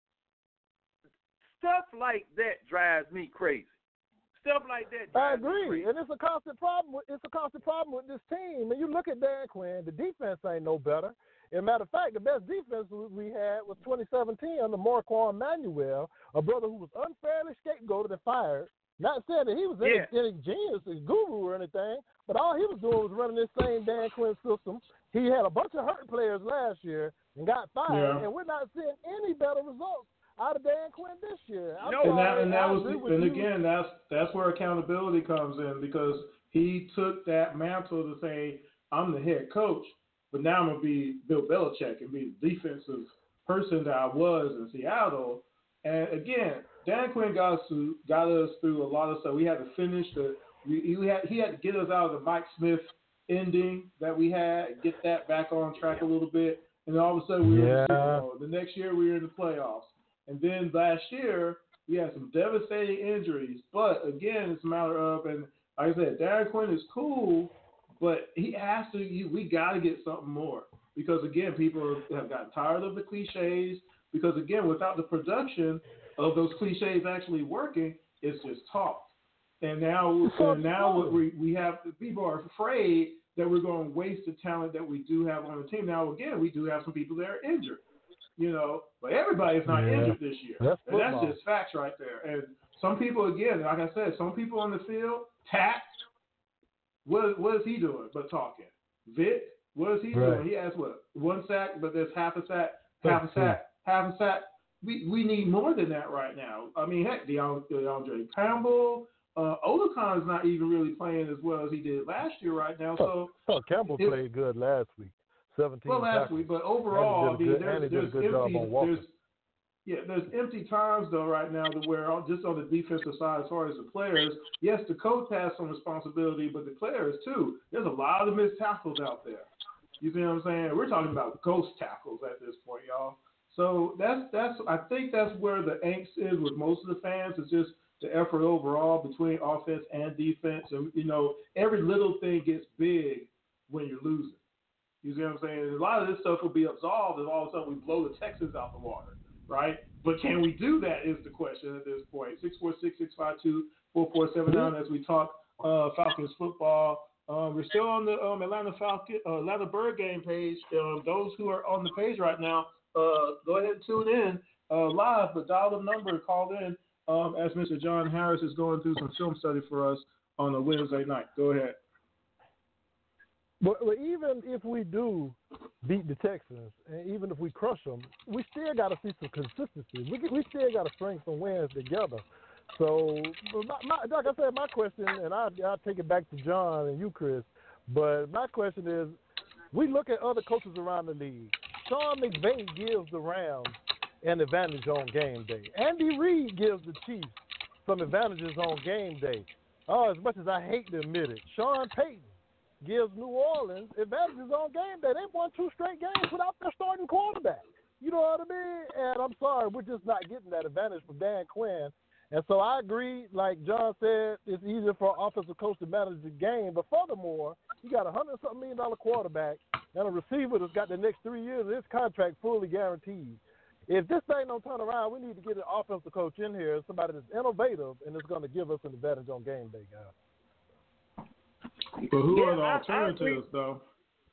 stuff like that drives me crazy. Stuff like that I drives agree, me crazy. and it's a constant problem. With, it's a constant problem with this team. And you look at Dan Quinn, the defense ain't no better. As a matter of fact, the best defense we had was twenty seventeen under Marquand Manuel, a brother who was unfairly scapegoated and fired. Not saying that he was any, Yeah. any genius or guru or anything, but all he was doing was running this same Dan Quinn system. He had a bunch of hurt players last year and got fired, Yeah. and we're not seeing any better results out of Dan Quinn this year. I'm No. And that, sorry, and that I was, agree with and you. again, that's that's where accountability comes in, because he took that mantle to say, I'm the head coach, but now I'm gonna be Bill Belichick and be the defensive person that I was in Seattle. And again, Dan Quinn got us through, got us through a lot of stuff. We had to finish the, we, we had, he had to get us out of the Mike Smith ending that we had, get that back on track a little bit, and all of a sudden we were in the Super Bowl. The next year we were in the playoffs. And then last year, we had some devastating injuries. But again, it's a matter of, and like I said, Dan Quinn is cool, but he has to, you, we got to get something more. Because again, people have gotten tired of the cliches. Because again, without the production of those cliches actually working, it's just talk. And now, and now what we, we have, people are afraid that we're going to waste the talent that we do have on the team. Now, again, we do have some people that are injured. You know, but everybody's not Yeah. injured this year. That's and that's football. just facts right there. And some people, again, like I said, some people on the field, Tack, what, what is he doing but talking? Vic, what is he Right. doing? He has what? One sack, but there's half a sack, half a sack, half a sack. We we need more than that right now. I mean, heck, DeAndre, DeAndre Campbell, uh, Olacon's not even really playing as well as he did last year right now. So Oh, Campbell it, played good last week. seventeen Well, last tackles. week, but overall, I And he mean, did a good, and he there's, did a there's good job empty, on Walker. there's, yeah, there's empty times though right now to where just on the defensive side, as far as the players, yes, the coach has some responsibility, but the players too. There's a lot of missed tackles out there. You see what I'm saying? We're talking about ghost tackles at this point, y'all. So that's that's I think that's where the angst is with most of the fans. Is just the effort overall between offense and defense, and you know every little thing gets big when you're losing. You see what I'm saying? A lot of this stuff will be absolved if all of a sudden we blow the Texans out the water, right? But can we do that is the question at this point. six four six, six five two, four four seven nine as we talk uh, Falcons football. Um, we're still on the um, Atlanta Falcon, uh, Atlanta Bird game page. Um, those who are on the page right now, uh, go ahead and tune in uh, live, but dial the number, call in um, as Mister John Harris is going through some film study for us on a Wednesday night. Go ahead. But, but even if we do beat the Texans, and even if we crush them, we still got to see some consistency. We we still got to string some wins together. So, my, my, like I said, my question, and I, I'll take it back to John and you, Chris, but my question is, we look at other coaches around the league. Sean McVay gives the Rams an advantage on game day. Andy Reid gives the Chiefs some advantages on game day. Oh, as much as I hate to admit it, Sean Payton gives New Orleans advantages on game day. They've won two straight games without their starting quarterback. You know what I mean? And I'm sorry, we're just not getting that advantage from Dan Quinn. And so I agree, like John said, it's easier for an offensive coach to manage the game. But furthermore, you got a hundred-something million dollar quarterback and a receiver that's got the next three years of his contract fully guaranteed. If this thing don't turn around, we need to get an offensive coach in here, somebody that's innovative and is going to give us an advantage on game day, guys. But who Yeah, are the I- I alternatives, agree. though?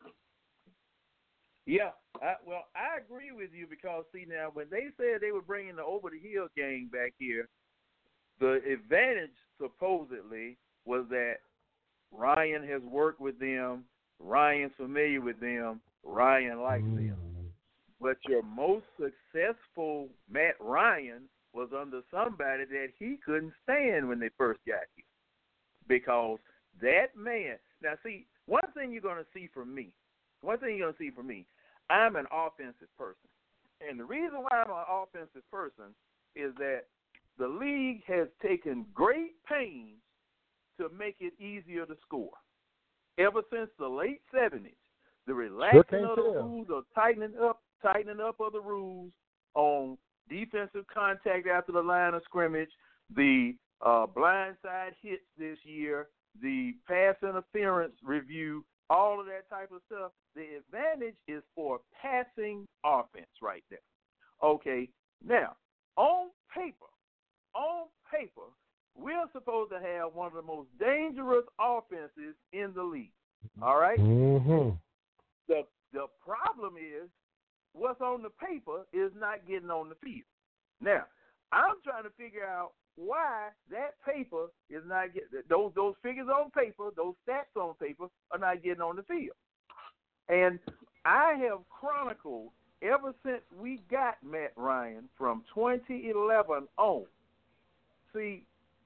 Yeah, I, well, I agree with you because, see, now, when they said they were bringing the over-the-hill gang back here, the advantage, supposedly, was that Ryan has worked with them, Ryan's familiar with them, Ryan likes Mm. them. But your most successful Matt Ryan was under somebody that he couldn't stand when they first got here. Because that man, now see, one thing you're going to see from me, one thing you're going to see from me, I'm an offensive person. And the reason why I'm an offensive person is that the league has taken great pains to make it easier to score. Ever since the late seventies, the relaxing of the rules, of tightening up, tightening up of the rules on defensive contact after the line of scrimmage, the uh, blindside hits this year, the pass interference review, all of that type of stuff. The advantage is for passing offense right there. Okay, now, on paper, on paper, we're supposed to have one of the most dangerous offenses in the league. All right? Mm-hmm. The the problem is what's on the paper is not getting on the field. Now, I'm trying to figure out why that paper is not getting those those figures on paper, those stats on paper are not getting on the field. And I have chronicled ever since we got Matt Ryan from twenty eleven on. See,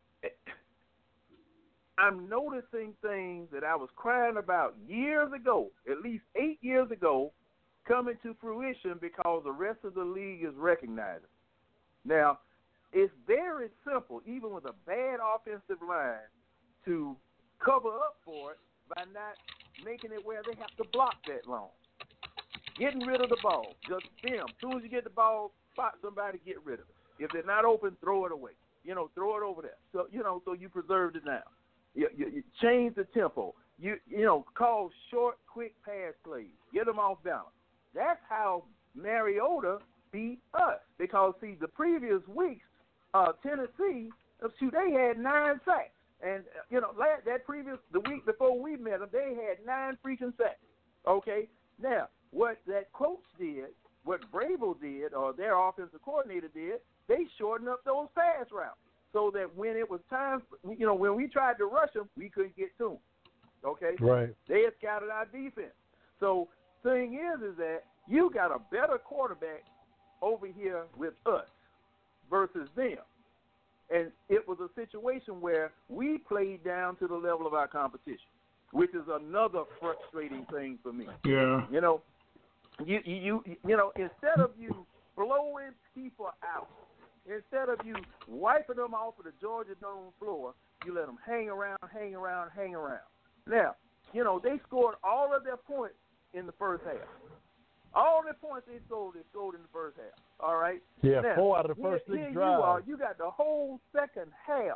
I'm noticing things that I was crying about years ago, at least eight years ago, coming to fruition because the rest of the league is recognizing. Now, it's very simple, even with a bad offensive line, to cover up for it by not making it where they have to block that long. Getting rid of the ball. Just them. As soon as you get the ball, spot somebody, get rid of it. If they're not open, throw it away. You know, throw it over there. So, you know, so you preserve it now. You, you, you change the tempo. You you know, call short, quick pass plays. Get them off balance. That's how Mariota beat us. Because, see, the previous weeks, uh, Tennessee, shoot, they had nine sacks. And, you know, last, that previous, the week before we met them, they had nine freaking sacks. Okay? Now, what that coach did, what Vrabel did, or their offensive coordinator did, they shortened up those pass routes so that when it was time, you know, when we tried to rush them, we couldn't get to them. Okay? Right. They had scouted our defense. So, thing is, is that you got a better quarterback over here with us versus them. And it was a situation where we played down to the level of our competition, which is another frustrating thing for me. Yeah. You know, you you you, you know, instead of you blowing people out, instead of you wiping them off of the Georgia Dome floor, you let them hang around, hang around, hang around. Now, you know, they scored all of their points in the first half. All the points they scored, they scored in the first half. All right? Yeah, now, four out of the first here, six here drives. You are, you got the whole second half,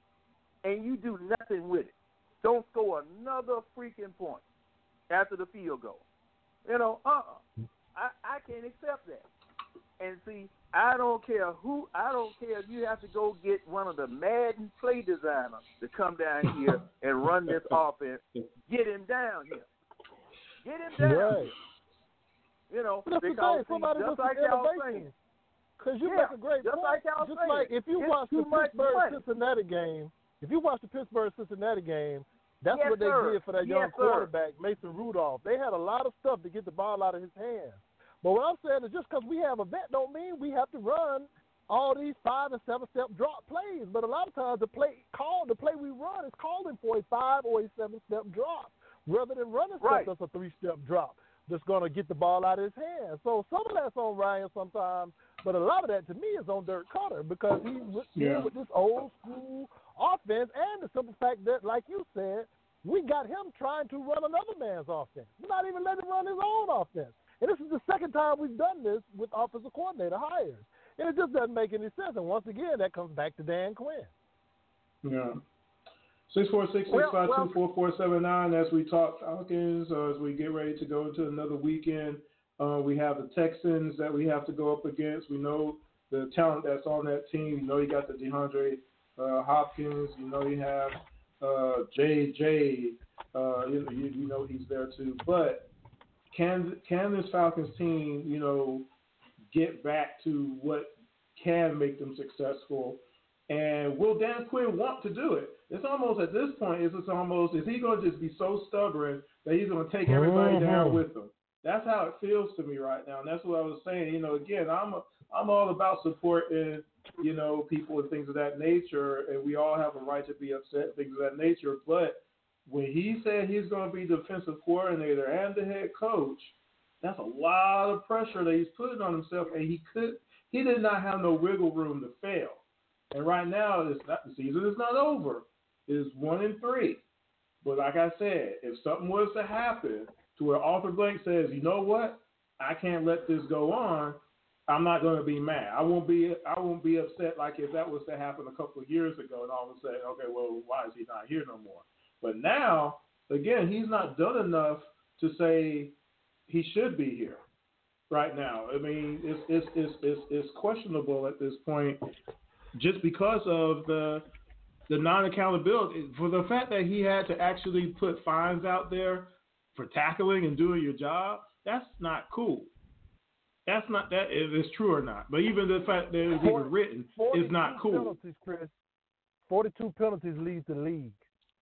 and you do nothing with it. Don't score another freaking point after the field goal. You know, uh-uh. I, I can't accept that. And see, I don't care who, I don't care if you have to go get one of the Madden play designers to come down here and run this offense. Get him down here. Get him down right. here. You know, but because see, somebody just with like y'all saying. Because you yeah, make a great just point. Like y'all just saying. like if you it's watch the Pittsburgh-Cincinnati game, if you watch the Pittsburgh-Cincinnati game, that's yes, what they sir. did for that yes, young sir. quarterback, Mason Rudolph. They had a lot of stuff to get the ball out of his hands. But what I'm saying is just because we have a vet don't mean we have to run all these five and seven step drop plays. But a lot of times the play call the play we run is calling for a five or a seven step drop rather than running right. stuff that's a three step drop that's going to get the ball out of his hands. So some of that's on Ryan sometimes, but a lot of that to me is on Dirk Cutter because he's with, yeah. with this old school offense and the simple fact that, like you said, we got him trying to run another man's offense. We're not even letting him run his own offense. And this is the second time we've done this with offensive coordinator hires. And it just doesn't make any sense. And once again, that comes back to Dan Quinn. Yeah. six four six, six five two, four four seven nine as we talk Falcons, uh, as we get ready to go into another weekend. Uh, we have the Texans that we have to go up against. We know the talent that's on that team. You know you got the DeAndre uh, Hopkins. You know you have uh, J J. Uh, you, you, you know he's there too. But can can this Falcons team, you know, get back to what can make them successful? And will Dan Quinn want to do it? It's almost at this point, it's almost, is he going to just be so stubborn that he's going to take everybody mm-hmm. down with him? That's how it feels to me right now. And that's what I was saying. You know, again, I'm a, I'm all about supporting, you know, people and things of that nature. And we all have a right to be upset, things of that nature. But when he said he's going to be defensive coordinator and the head coach, that's a lot of pressure that he's putting on himself. And he could, he did not have no wiggle room to fail. And right now, it's not, the season is not over. It's one and three. But like I said, if something was to happen to where Arthur Blank says, you know what, I can't let this go on, I'm not going to be mad. I won't be I won't be upset like if that was to happen a couple of years ago and all of a sudden, okay, well, why is he not here no more? But now, again, he's not done enough to say he should be here right now. I mean, it's it's it's it's, it's questionable at this point just because of the the non-accountability. For the fact that he had to actually put fines out there for tackling and doing your job, that's not cool. That's not that if it's true or not. But even the fact that it's even written is not cool. Penalties, Chris. Forty-two penalties lead the league.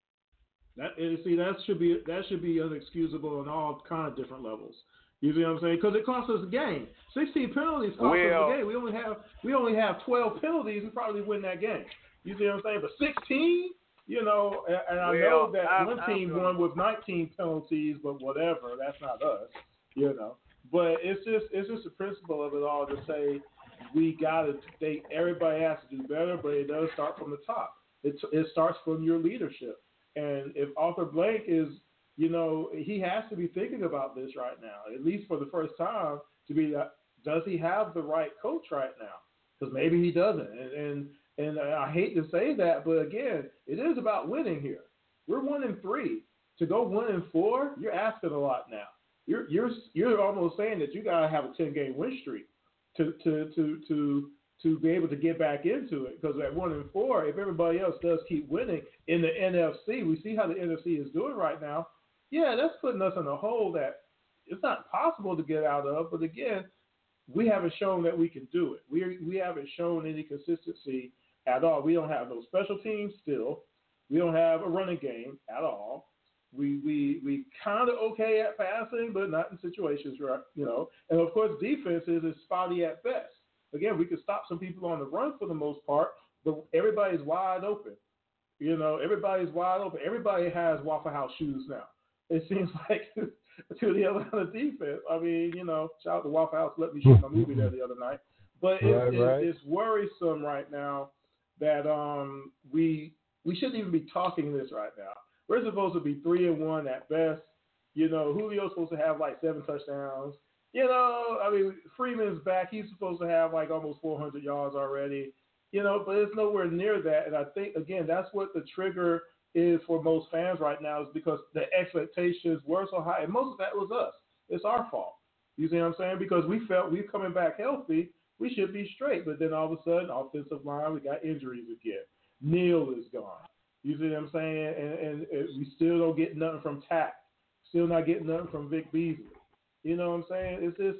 That see, that should be that should be unexcusable on all kind of different levels. You see what I'm saying? Because it costs us a game. Sixteen penalties cost well, us a game. We only have we only have twelve penalties. We probably win that game. You see what I'm saying? But sixteen, you know, and, and I well, know that I'm, one I'm team gonna... won with nineteen penalties, but whatever. That's not us. You know. But it's just it's just the principle of it all to say we got to they everybody has to do better, but it does start from the top. It it starts from your leadership. And if Arthur Blank is, you know, he has to be thinking about this right now, at least for the first time, to be uh, does he have the right coach right now? Because maybe he doesn't. And, and and I hate to say that, but again, it is about winning here. We're one and three. To go one and four, you're asking a lot now. You're you're you're almost saying that you gotta have a ten game win streak to to to to to be able to get back into it. Because at one and four, if everybody else does keep winning in the N F C, we see how the N F C is doing right now. Yeah, that's putting us in a hole that it's not possible to get out of. But again, we haven't shown that we can do it. We we haven't shown any consistency at all. We don't have no special teams still. We don't have a running game at all. We we we kind of okay at passing, but not in situations where, you know. And of course, defense is, is spotty at best. Again, we can stop some people on the run for the most part, but everybody's wide open. You know, everybody's wide open. Everybody has Waffle House shoes now. It seems like to the Atlanta defense. I mean, you know, shout out to Waffle House. Let me shoot my movie there the other night. But it's, right, it's, right. it's worrisome right now that um we we shouldn't even be talking this right now. We're supposed to be three and one at best. You know, Julio's supposed to have like seven touchdowns. You know, I mean, Freeman's back. He's supposed to have like almost four hundred yards already. You know, but it's nowhere near that. And I think, again, that's what the trigger is for most fans right now, is because the expectations were so high. And most of that was us. It's our fault. You see what I'm saying? Because we felt we're coming back healthy. We should be straight. But then all of a sudden, offensive line, we got injuries again. Neal is gone. You see what I'm saying? And, and, and we still don't get nothing from Tack. Still not getting nothing from Vic Beasley. You know what I'm saying? It's just,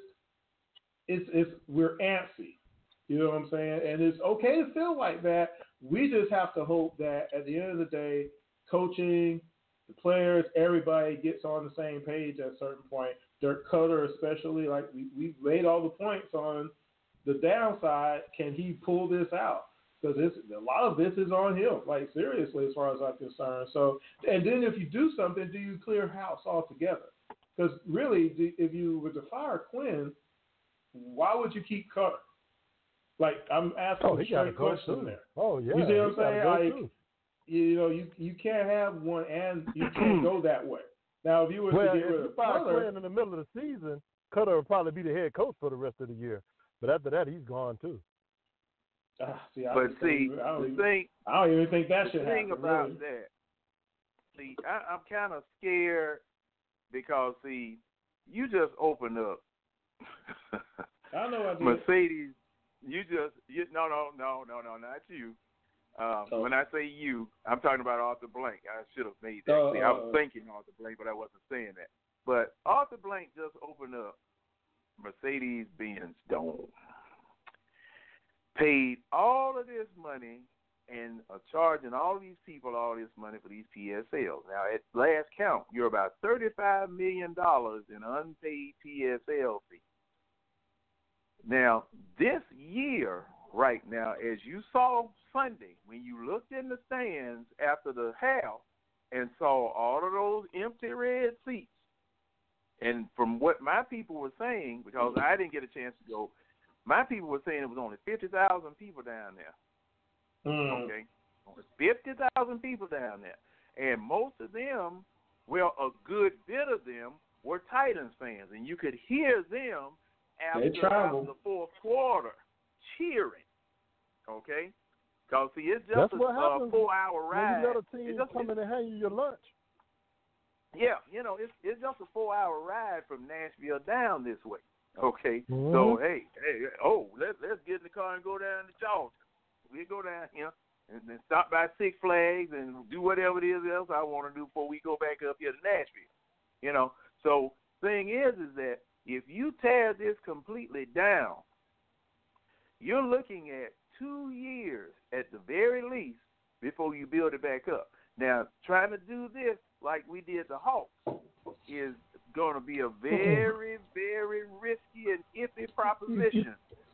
it's, it's, we're antsy. You know what I'm saying? And it's okay to feel like that. We just have to hope that at the end of the day, coaching, the players, everybody gets on the same page at a certain point. Dirk Cutter especially, like we, we laid all the points on the downside. Can he pull this out? Because a lot of this is on him, like seriously, as far as I'm concerned. So, and then if you do something, do you clear house altogether? Because really, if you were to fire Quinn, why would you keep Cutter? Like, I'm asking oh, a straight question there. Oh, yeah. You see what I'm saying? Like, too. you know, you you can't have one and you can't go that way. Now, if you were well, to get if rid you of fire Cutter, Quinn in the middle of the season, Cutter will probably be the head coach for the rest of the year. But after that, he's gone too. Uh, see, I but see, even, I don't the even, thing, I don't even think that the should thing happen. about really. that, see, I, I'm kind of scared because, see, you just opened up. I know I did. Mercedes, you just, you, no, no, no, no, no, not you. Um, oh. When I say you, I'm talking about Arthur Blank. I should have made that Oh, clear. I oh, was oh. thinking Arthur Blank, but I wasn't saying that. But Arthur Blank just opened up Mercedes-Benz Dome. Paid all of this money and are charging all these people all this money for these P S Ls. Now, at last count, you're about thirty-five million dollars in unpaid P S L fee. Now, this year, right now, as you saw Sunday, when you looked in the stands after the half and saw all of those empty red seats, and from what my people were saying, because I didn't get a chance to go, my people were saying it was only fifty thousand people down there. Mm. Okay? Only fifty thousand people down there. And most of them, well, a good bit of them were Titans fans. And you could hear them after, after the fourth quarter cheering. Okay? Because, see, it's just That's a uh, four-hour ride. When you let a team just, come in and hand you your lunch. Yeah, you know, it's it's just a four-hour ride from Nashville down this way. Okay? Mm-hmm. So, hey, hey, oh, let, let's get in the car and go down to Georgia. We go down here and then stop by Six Flags and do whatever it is else I want to do before we go back up here to Nashville. You know? So, thing is, is that if you tear this completely down, you're looking at two years at the very least before you build it back up. Now, trying to do this like we did the Hawks is going to be a very, very risky and iffy proposition.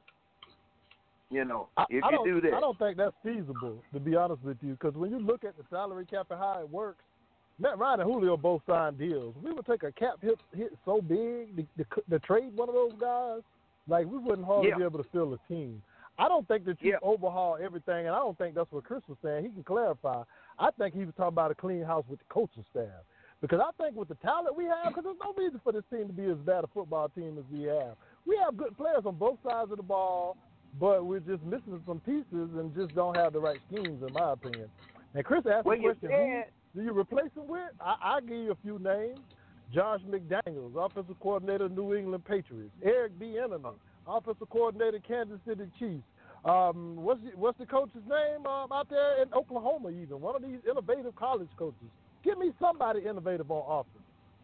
You know, if I, I you do that. I don't think that's feasible, to be honest with you, because when you look at the salary cap and how it works, Matt Ryan and Julio both signed deals. We would take a cap hit, hit so big to, to, to trade one of those guys, like we wouldn't hardly yeah. be able to fill a team. I don't think that you yeah. overhaul everything, and I don't think that's what Chris was saying. He can clarify. I think he was talking about a clean house with the coaching staff. Because I think with the talent we have, because there's no reason for this team to be as bad a football team as we have. We have good players on both sides of the ball, but we're just missing some pieces and just don't have the right schemes, in my opinion. And Chris asked well, the question, said, who do you replace him with? I, I'll give you a few names. Josh McDaniels, offensive coordinator, New England Patriots. Eric Bieniemy, offensive coordinator, Kansas City Chiefs. Um, what's the, what's the coach's name um, out there in Oklahoma even? One of these innovative college coaches. Give me somebody innovative on offense.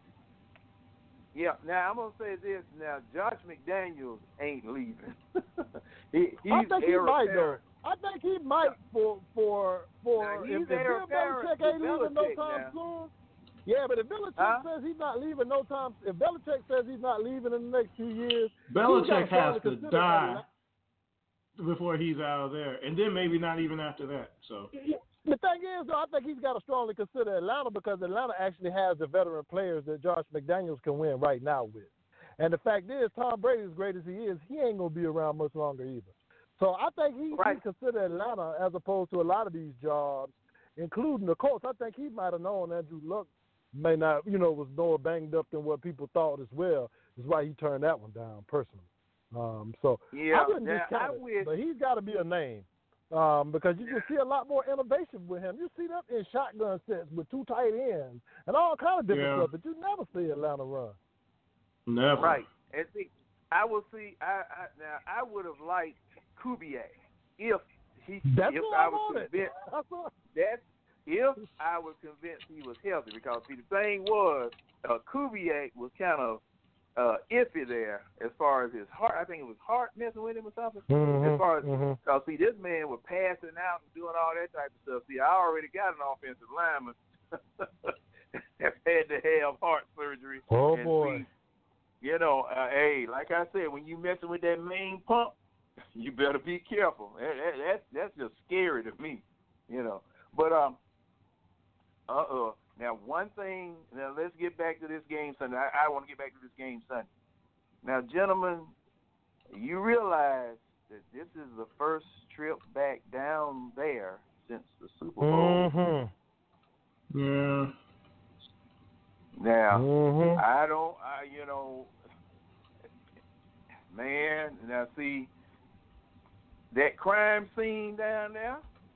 Yeah, now I'm going to say this. Now, Josh McDaniels ain't leaving. he, he's I think he might, though. I think he might for, for, for now, if, if Bill Belichick ain't leaving no time now. soon. Yeah, but if Belichick huh? says he's not leaving no time, if Belichick says he's not leaving in the next few years, Belichick has to die that. before he's out of there, and then maybe not even after that. So the thing is, though, I think he's got to strongly consider Atlanta because Atlanta actually has the veteran players that Josh McDaniels can win right now with. And the fact is, Tom Brady, as great as he is, he ain't going to be around much longer either. So I think he right. he consider Atlanta as opposed to a lot of these jobs, including the Colts. I think he might have known Andrew Luck may not, you know, was more banged up than what people thought as well. Is why he turned that one down personally. Um, so yeah, I wouldn't now, discount I it, wish, but he's got to be a name um, because you can see a lot more innovation with him. You see that in shotgun sets with two tight ends and all kind of different yeah. stuff that you never see Atlanta run. Never. Right. And see, I will see. I, I now I would have liked Kubiak if he. That's if what I I was wanted. convinced. That's what. That's if I was convinced he was healthy, because see the thing was, uh, Kubiak was kind of uh, iffy there as far as his heart. I think it was heart messing with him or something. Mm-hmm, as far as mm-hmm. because see this man was passing out and doing all that type of stuff. See, I already got an offensive lineman that had to have heart surgery. Oh and boy. See, you know, uh, hey, like I said, when you messing with that main pump, you better be careful. That, that, that's that's just scary to me, you know. But um, uh uh. Now one thing. Now let's get back to this game Sunday. I, I want to get back to this game Sunday. Now, gentlemen, you realize that this is the first trip back down there since the Super Bowl. Mm-hmm. Yeah. Now, mm-hmm. I don't, I, you know, man, now see, that crime scene down there,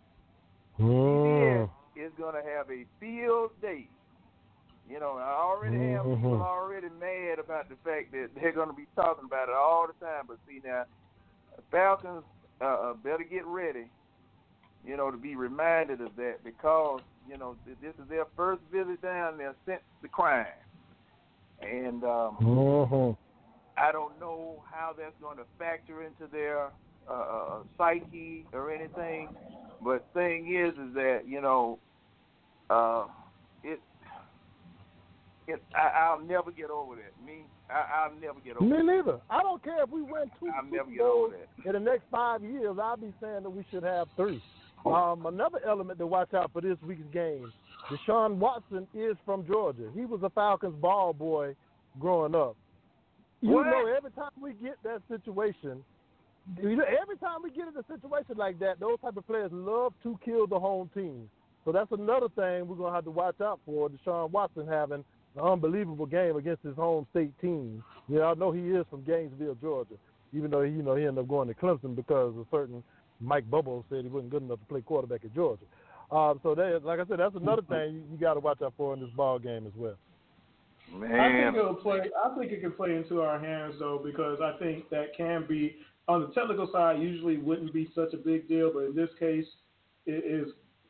Mm. C B S is going to have a field day. You know, I already have Mm-hmm. people already mad about the fact that they're going to be talking about it all the time. But see, now, Falcons uh, better get ready, you know, to be reminded of that, because, you know, this is their first visit down there since the crime. And um, mm-hmm. I don't know how that's going to factor into their uh, psyche or anything. But thing is, is that, you know, uh, it, it, I, I'll never get over that. Me, I, I'll never get over Me that. neither. I don't care if we win two I'll Super never get over Bowls that. in the next five years. I'll be saying that we should have three. Um, another element to watch out for this week's game, Deshaun Watson is from Georgia. He was a Falcons ball boy growing up. You What? know, every time we get that situation, you know, every time we get in a situation like that, those type of players love to kill the home team. So that's another thing we're going to have to watch out for, Deshaun Watson having unbelievable game against his home state team. You know, I know he is from Gainesville, Georgia, even though, you know, he ended up going to Clemson because a certain Mike Bubble said he wasn't good enough to play quarterback at Georgia. Um, so, that, like I said, that's another thing you, you got to watch out for in this ball game as well. Man. I think it'll play. I think it can play into our hands though, because I think that can be on the technical side. Usually, wouldn't be such a big deal, but in this case, it is.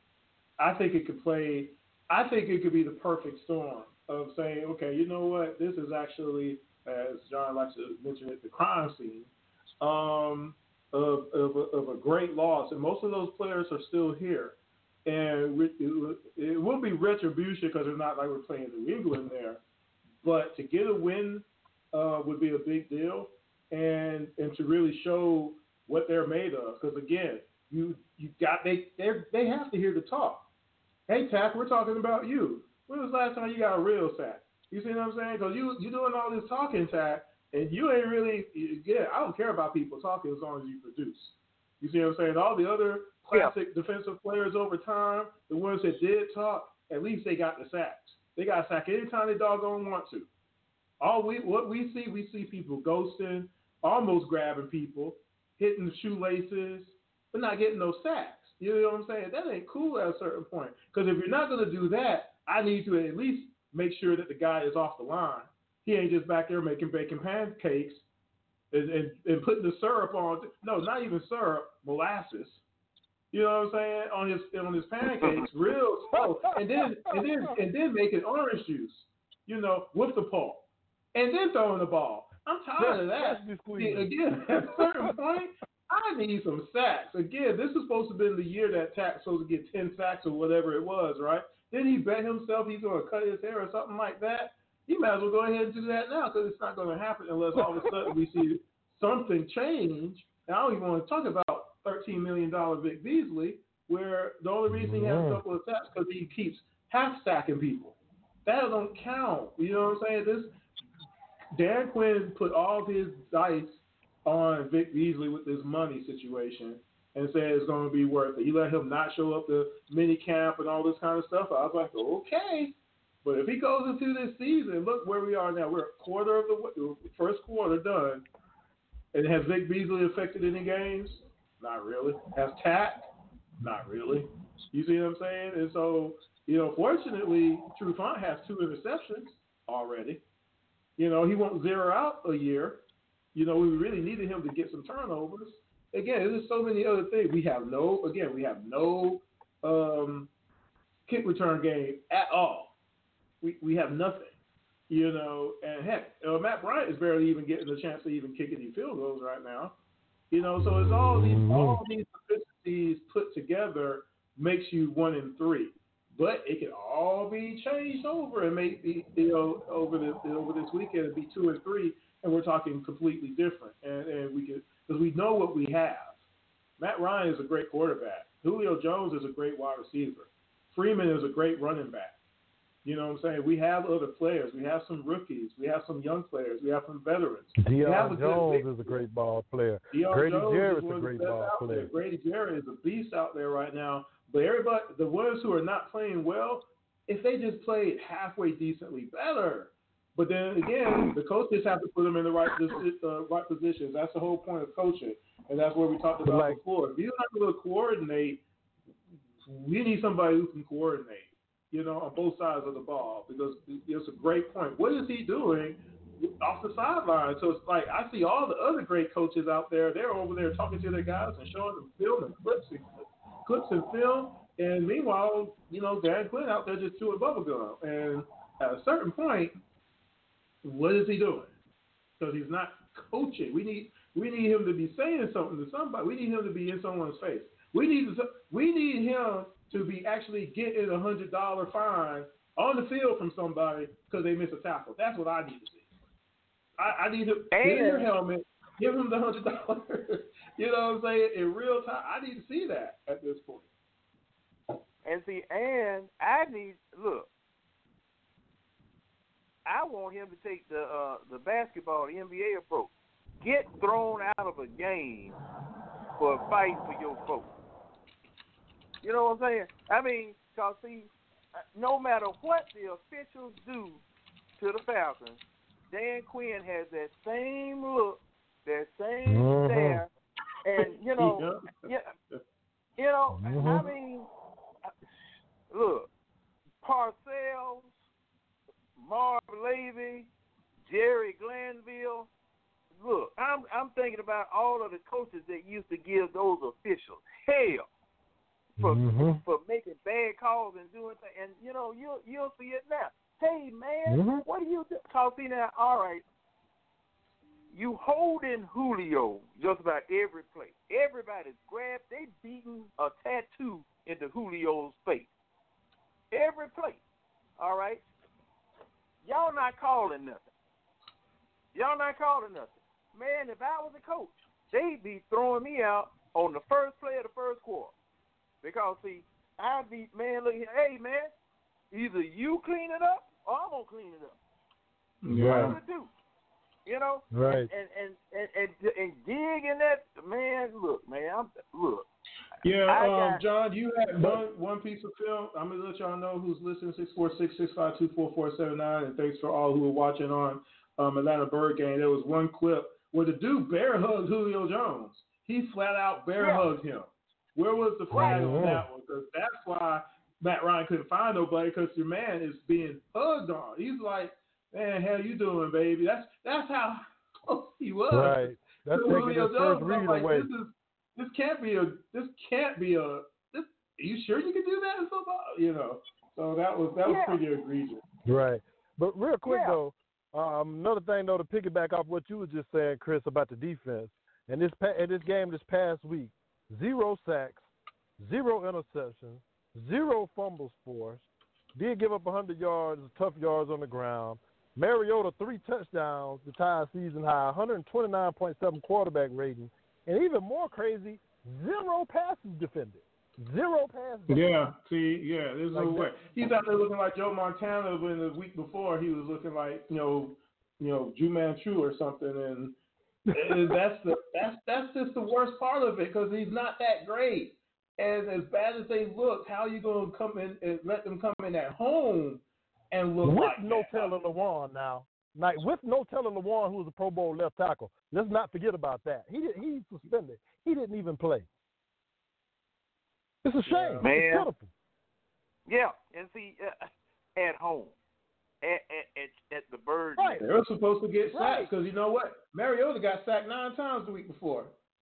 I think it could play. I think it could be the perfect storm of saying, okay, you know what, this is actually, as John likes to mention it, the crime scene um, of of a, of a great loss, and most of those players are still here. And it, it will be retribution because it's not like we're playing New England there. But to get a win uh, would be a big deal, and and to really show what they're made of. Because again, you you got they they they have to hear the talk. Hey, Tack, we're talking about you. When was the last time you got a real sack? You see what I'm saying? Because you you doing all this talking, Tack, and you ain't really. Yeah, I don't care about people talking as long as you produce. You see what I'm saying? All the other classic yeah. defensive players over time, the ones that did talk, at least they got the sacks. They got a sack anytime they doggone want to. All we what we see, we see people ghosting, almost grabbing people, hitting the shoelaces, but not getting no sacks. You know what I'm saying? That ain't cool at a certain point. Because if you're not going to do that, I need to at least make sure that the guy is off the line. He ain't just back there making bacon pancakes and, and, and putting the syrup on. No, not even syrup, molasses. You know what I'm saying? On his on his pancakes, real slow, and then and then and then making orange juice, you know, with the pulp, and then throwing the ball. I'm tired of that. See, again, at a certain point, I need some sacks. Again, this is supposed to have been the year that Tack's supposed to get ten sacks or whatever it was, right? Then he bet himself he's going to cut his hair or something like that. He might as well go ahead and do that now because it's not going to happen unless all of a sudden we see something change. And I don't even want to talk about thirteen million dollars Vic Beasley, where the only reason he has a couple of sacks because he keeps half stacking people. That don't count. You know what I'm saying? This Dan Quinn put all of his dice on Vic Beasley with this money situation and said it's going to be worth it. He let him not show up to mini camp and all this kind of stuff. I was like, okay. But if he goes into this season, look where we are now. We're a quarter of the first quarter done. And has Vic Beasley affected any games? Not really. Has Tack? Not really. You see what I'm saying? And so, you know, fortunately, Trufant has two interceptions already. You know, he won't zero out a year. You know, we really needed him to get some turnovers. Again, there's so many other things. We have no, again, we have no um, kick return game at all. We we have nothing. You know, and heck, uh, Matt Bryant is barely even getting a chance to even kick any field goals right now. You know, so it's all these all these deficiencies put together makes you one and three. But it can all be changed over and maybe you know over this over this weekend it'd be two and three, and we're talking completely different. And and we could because we know what we have. Matt Ryan is a great quarterback. Julio Jones is a great wide receiver. Freeman is a great running back. You know what I'm saying? We have other players. We have some rookies. We have some young players. We have some veterans. Deion Jones is a great ball player. Deion Grady Jones Jarrett's is a great ball player. There. Grady Jarrett is a beast out there right now. But everybody, the ones who are not playing well, if they just played halfway decently better. But then again, the coaches have to put them in the right uh, right positions. That's the whole point of coaching, and that's what we talked about like, before. If you're not going to coordinate, we need somebody who can coordinate. You know, on both sides of the ball, because it's a great point. What is he doing off the sideline? So it's like I see all the other great coaches out there. They're over there talking to their guys and showing them film and clips and clips and film. And meanwhile, you know, Dan Quinn out there just chewing bubble gum. And at a certain point, what is he doing? Because he's not coaching. We need we need him to be saying something to somebody. We need him to be in someone's face. We need to, we need him to be actually getting a hundred dollar fine on the field from somebody because they missed a tackle. That's what I need to see. I, I need to get in your helmet, give him the hundred dollars. You know what I'm saying? In real time, I need to see that at this point. And see, and I need look. I want him to take the uh, the basketball, the N B A approach. Get thrown out of a game for fighting for your folks. You know what I'm saying? I mean, because, see, no matter what the officials do to the Falcons, Dan Quinn has that same look, that same mm-hmm. stare, and you know, yeah, you know, mm-hmm. I mean, look, Parcells, Marv Levy, Jerry Glanville. Look, I'm I'm thinking about all of the coaches that used to give those officials hell for mm-hmm. for making bad calls and doing things. And you know, you'll you'll see it now. Hey man, mm-hmm. what do you do? Cause see now, all right, you holding Julio just about every play. Everybody's grabbed, they beating a tattoo into Julio's face. Every play. All right? Y'all not calling nothing. Y'all not calling nothing. Man, if I was a coach, they'd be throwing me out on the first play of the first quarter. Because, see, I'd be, man, look here, hey, man, either you clean it up or I'm going to clean it up. Yeah. What to do? You know? Right. And and, and, and, and, and dig in that, man, look, man, I'm, look. Yeah, I um, got, John, you had one one piece of film. I'm going to let y'all know who's listening, six four six, six five two, four four seven nine, and thanks for all who are watching on um, Atlanta Bird Game. There was one clip where the dude bear hugged Julio Jones. He flat out bear yeah. hugged him. Where was the flag oh. on that one? Because that's why Matt Ryan couldn't find nobody, because your man is being hugged on. He's like, man, how you doing, baby? That's that's how close he was. Right. That's so taking Julio his first Jones, read like, away. This, is, this can't be a. This can't be a. This, are you sure you can do that in football? You know. So that was that was yeah. pretty egregious. Right. But real quick yeah. though, um, another thing though to piggyback off what you were just saying, Chris, about the defense. And this pa- in this game this past week, zero sacks, zero interceptions, zero fumbles forced. Did give up one hundred yards, tough yards on the ground. Mariota, three touchdowns to tie a season high, one twenty-nine point seven quarterback rating. And even more crazy, zero passes defended. Zero passes. Yeah, see, yeah, there's like no way. that. He's out there looking like Joe Montana, but in the week before he was looking like, you know, you know, Ju Manchu or something, and, and that's the that's that's just the worst part of it, because he's not that great. And as bad as they look, how are you going to come in and let them come in at home and look with like no that? telling Lewan now? Like with no telling Lewan, who was a Pro Bowl left tackle. Let's not forget about that. He did, he's suspended. He didn't even play. It's a shame. Man. It's pitiful. Yeah, and see, uh, at home, at at at, at the Bird. Right. They were supposed to get Right. sacked, because you know what? Mariota got sacked nine times the week before.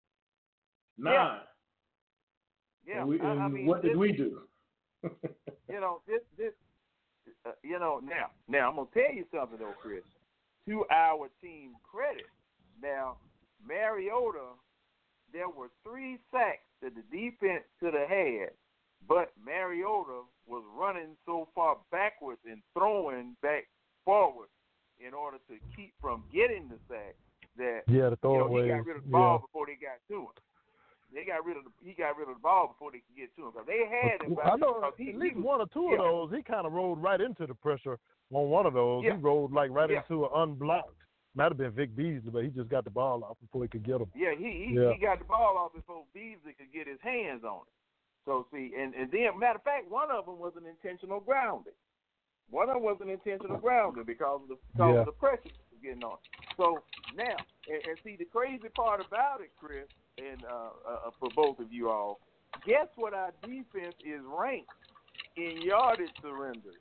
Nine. Yeah, And we, I, and I mean, what did this, we do? you know, this this, uh, you know, now now I'm gonna tell you something though, Chris. To our team credit, now Mariota, there were three sacks that the defense could have had, but Mariota was running so far backwards and throwing back forward in order to keep from getting the sack that Yeah, the you know, throwaways. he got rid of the ball Yeah. before they got to him. They got rid of the, he got rid of the ball before they could get to him. Because they had him. I know because he, at least he was, one or two yeah. of those, he kind of rolled right into the pressure on one of those. Yeah. He rolled like right Yeah. into an unblocked. Might have been Vic Beasley, but he just got the ball off before he could get him. Yeah, he he, Yeah. he got the ball off before Beasley could get his hands on it. So see, and, and then matter of fact, one of them was an intentional grounding. One of them was an intentional grounding because of the because Yeah. of the pressure that was getting on. So now, and, and see the crazy part about it, Chris, and uh, uh, for both of you all, guess what our defense is ranked in yardage surrenders.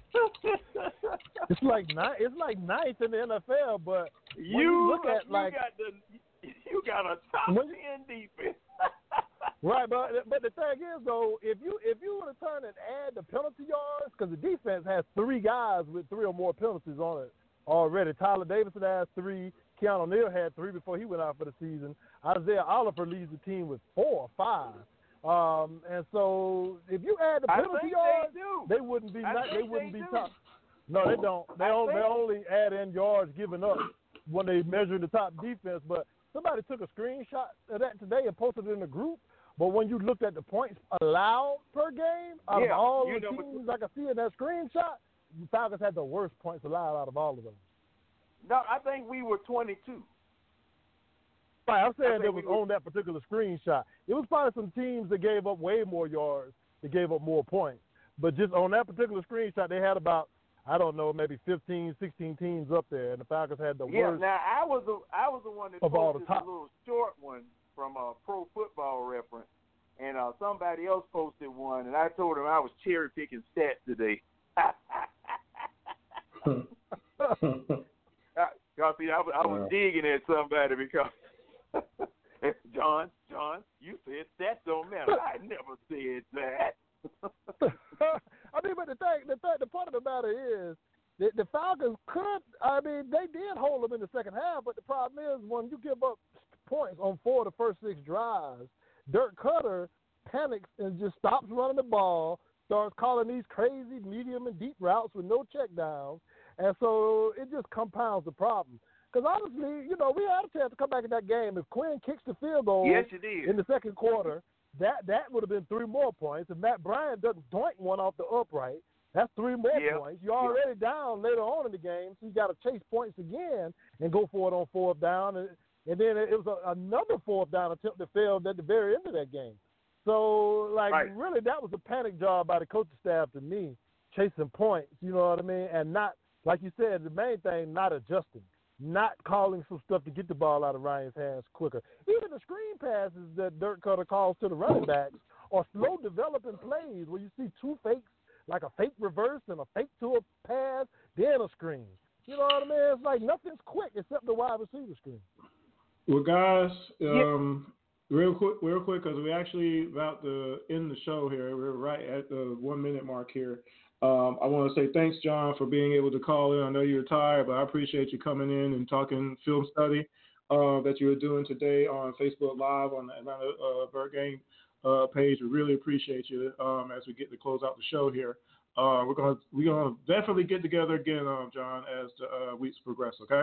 It's like ni- it's like ninth in the N F L, but when you, you look at you like got the you got a top when- ten defense. right, but but the thing is though, if you if you were to turn and add the penalty yards, because the defense has three guys with three or more penalties on it already. Tyler Davidson has three. Keanu Neal had three before he went out for the season. Isaiah Oliver leads the team with four or five. Um, and so if you add the penalty I think yards, they, do. they wouldn't be I not, they think wouldn't they be do. top. No, they don't. They I only, they think- only add in yards given up when they measure the top defense. But somebody took a screenshot of that today and posted it in the group. But when you looked at the points allowed per game out Yeah, of all you the know, teams I could see in that screenshot, the Falcons had the worst points allowed out of all of them. No, I think we were twenty-two. Right, I'm I saying think that was we were- on that particular screenshot. It was probably some teams that gave up way more yards, that gave up more points. But just on that particular screenshot, they had about, I don't know, maybe fifteen, sixteen teams up there, and the Falcons had the yeah, worst. now I was the I was the one that of all the posted top. a little short one from a Pro Football Reference, and uh, somebody else posted one, and I told him I was cherry picking stats today. I, see, I, was, I was digging at somebody because John, John, you said stats don't matter. I never said that. I mean, but the thing, the thing, the part of the matter is, the, the Falcons could. I mean, they did hold them in the second half, but the problem is when you give up points on four of the first six drives, Dirk Cutter panics and just stops running the ball, starts calling these crazy medium and deep routes with no check downs, and so it just compounds the problem. Because honestly, you know, we had a chance to come back in that game. If Quinn kicks the field goal yes, you did. in the second quarter, that that would have been three more points. If Matt Bryant doesn't doink one off the upright, that's three more yeah. points. You're already yeah. down later on in the game, so you got to chase points again and go for it on fourth down. And, and then it was a, another fourth down attempt that failed at the very end of that game. So, like, right. really, that was a panic job by the coaching staff to me, chasing points, you know what I mean? And not, like you said, the main thing, not adjusting, not calling some stuff to get the ball out of Ryan's hands quicker. Even the screen passes that Dirk Cutter calls to the running backs are slow developing plays where you see two fakes, like a fake reverse and a fake to a pass, then a screen. You know what I mean? It's like nothing's quick except the wide receiver screen. Well, guys, um, yeah. real quick, real quick, because we're actually about to end the show here. We're right at the one minute mark here. Um, I want to say thanks, John, for being able to call in. I know you're tired, but I appreciate you coming in and talking film study uh, that you were doing today on Facebook Live on the Atlanta uh, Bird Game uh, page. We really appreciate you um, as we get to close out the show here. Uh, we're gonna we're gonna definitely get together again, um, John, as the uh, weeks progress. Okay.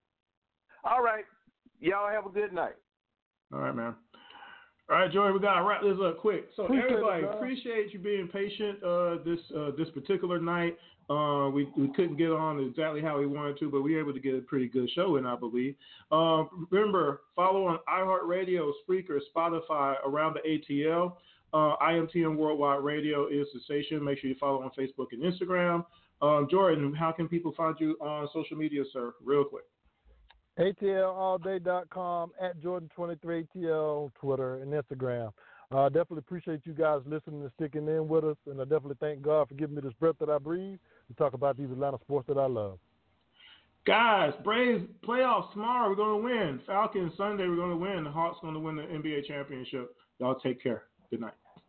All right. Y'all have a good night. All right, man. All right, Joey, we gotta wrap this up quick. So appreciate everybody, it, appreciate you being patient uh, this uh, this particular night. Uh, we we couldn't get on exactly how we wanted to, but we were able to get a pretty good show in, I believe. Uh, remember, follow on iHeartRadio, Spreaker, Spotify, around the A T L. Uh, I M T N Worldwide Radio is the station. Make sure you follow on Facebook and Instagram. Um, Jordan, how can people find you on social media, sir? Real quick. A T L all day dot com, at Jordan twenty-three A T L, Twitter and Instagram. I uh, definitely appreciate you guys listening and sticking in with us, and I definitely thank God for giving me this breath that I breathe to talk about these Atlanta sports that I love. Guys, Braves playoffs tomorrow. We're going to win. Falcons Sunday, we're going to win. The Hawks going to win the N B A championship. Y'all take care. Good night.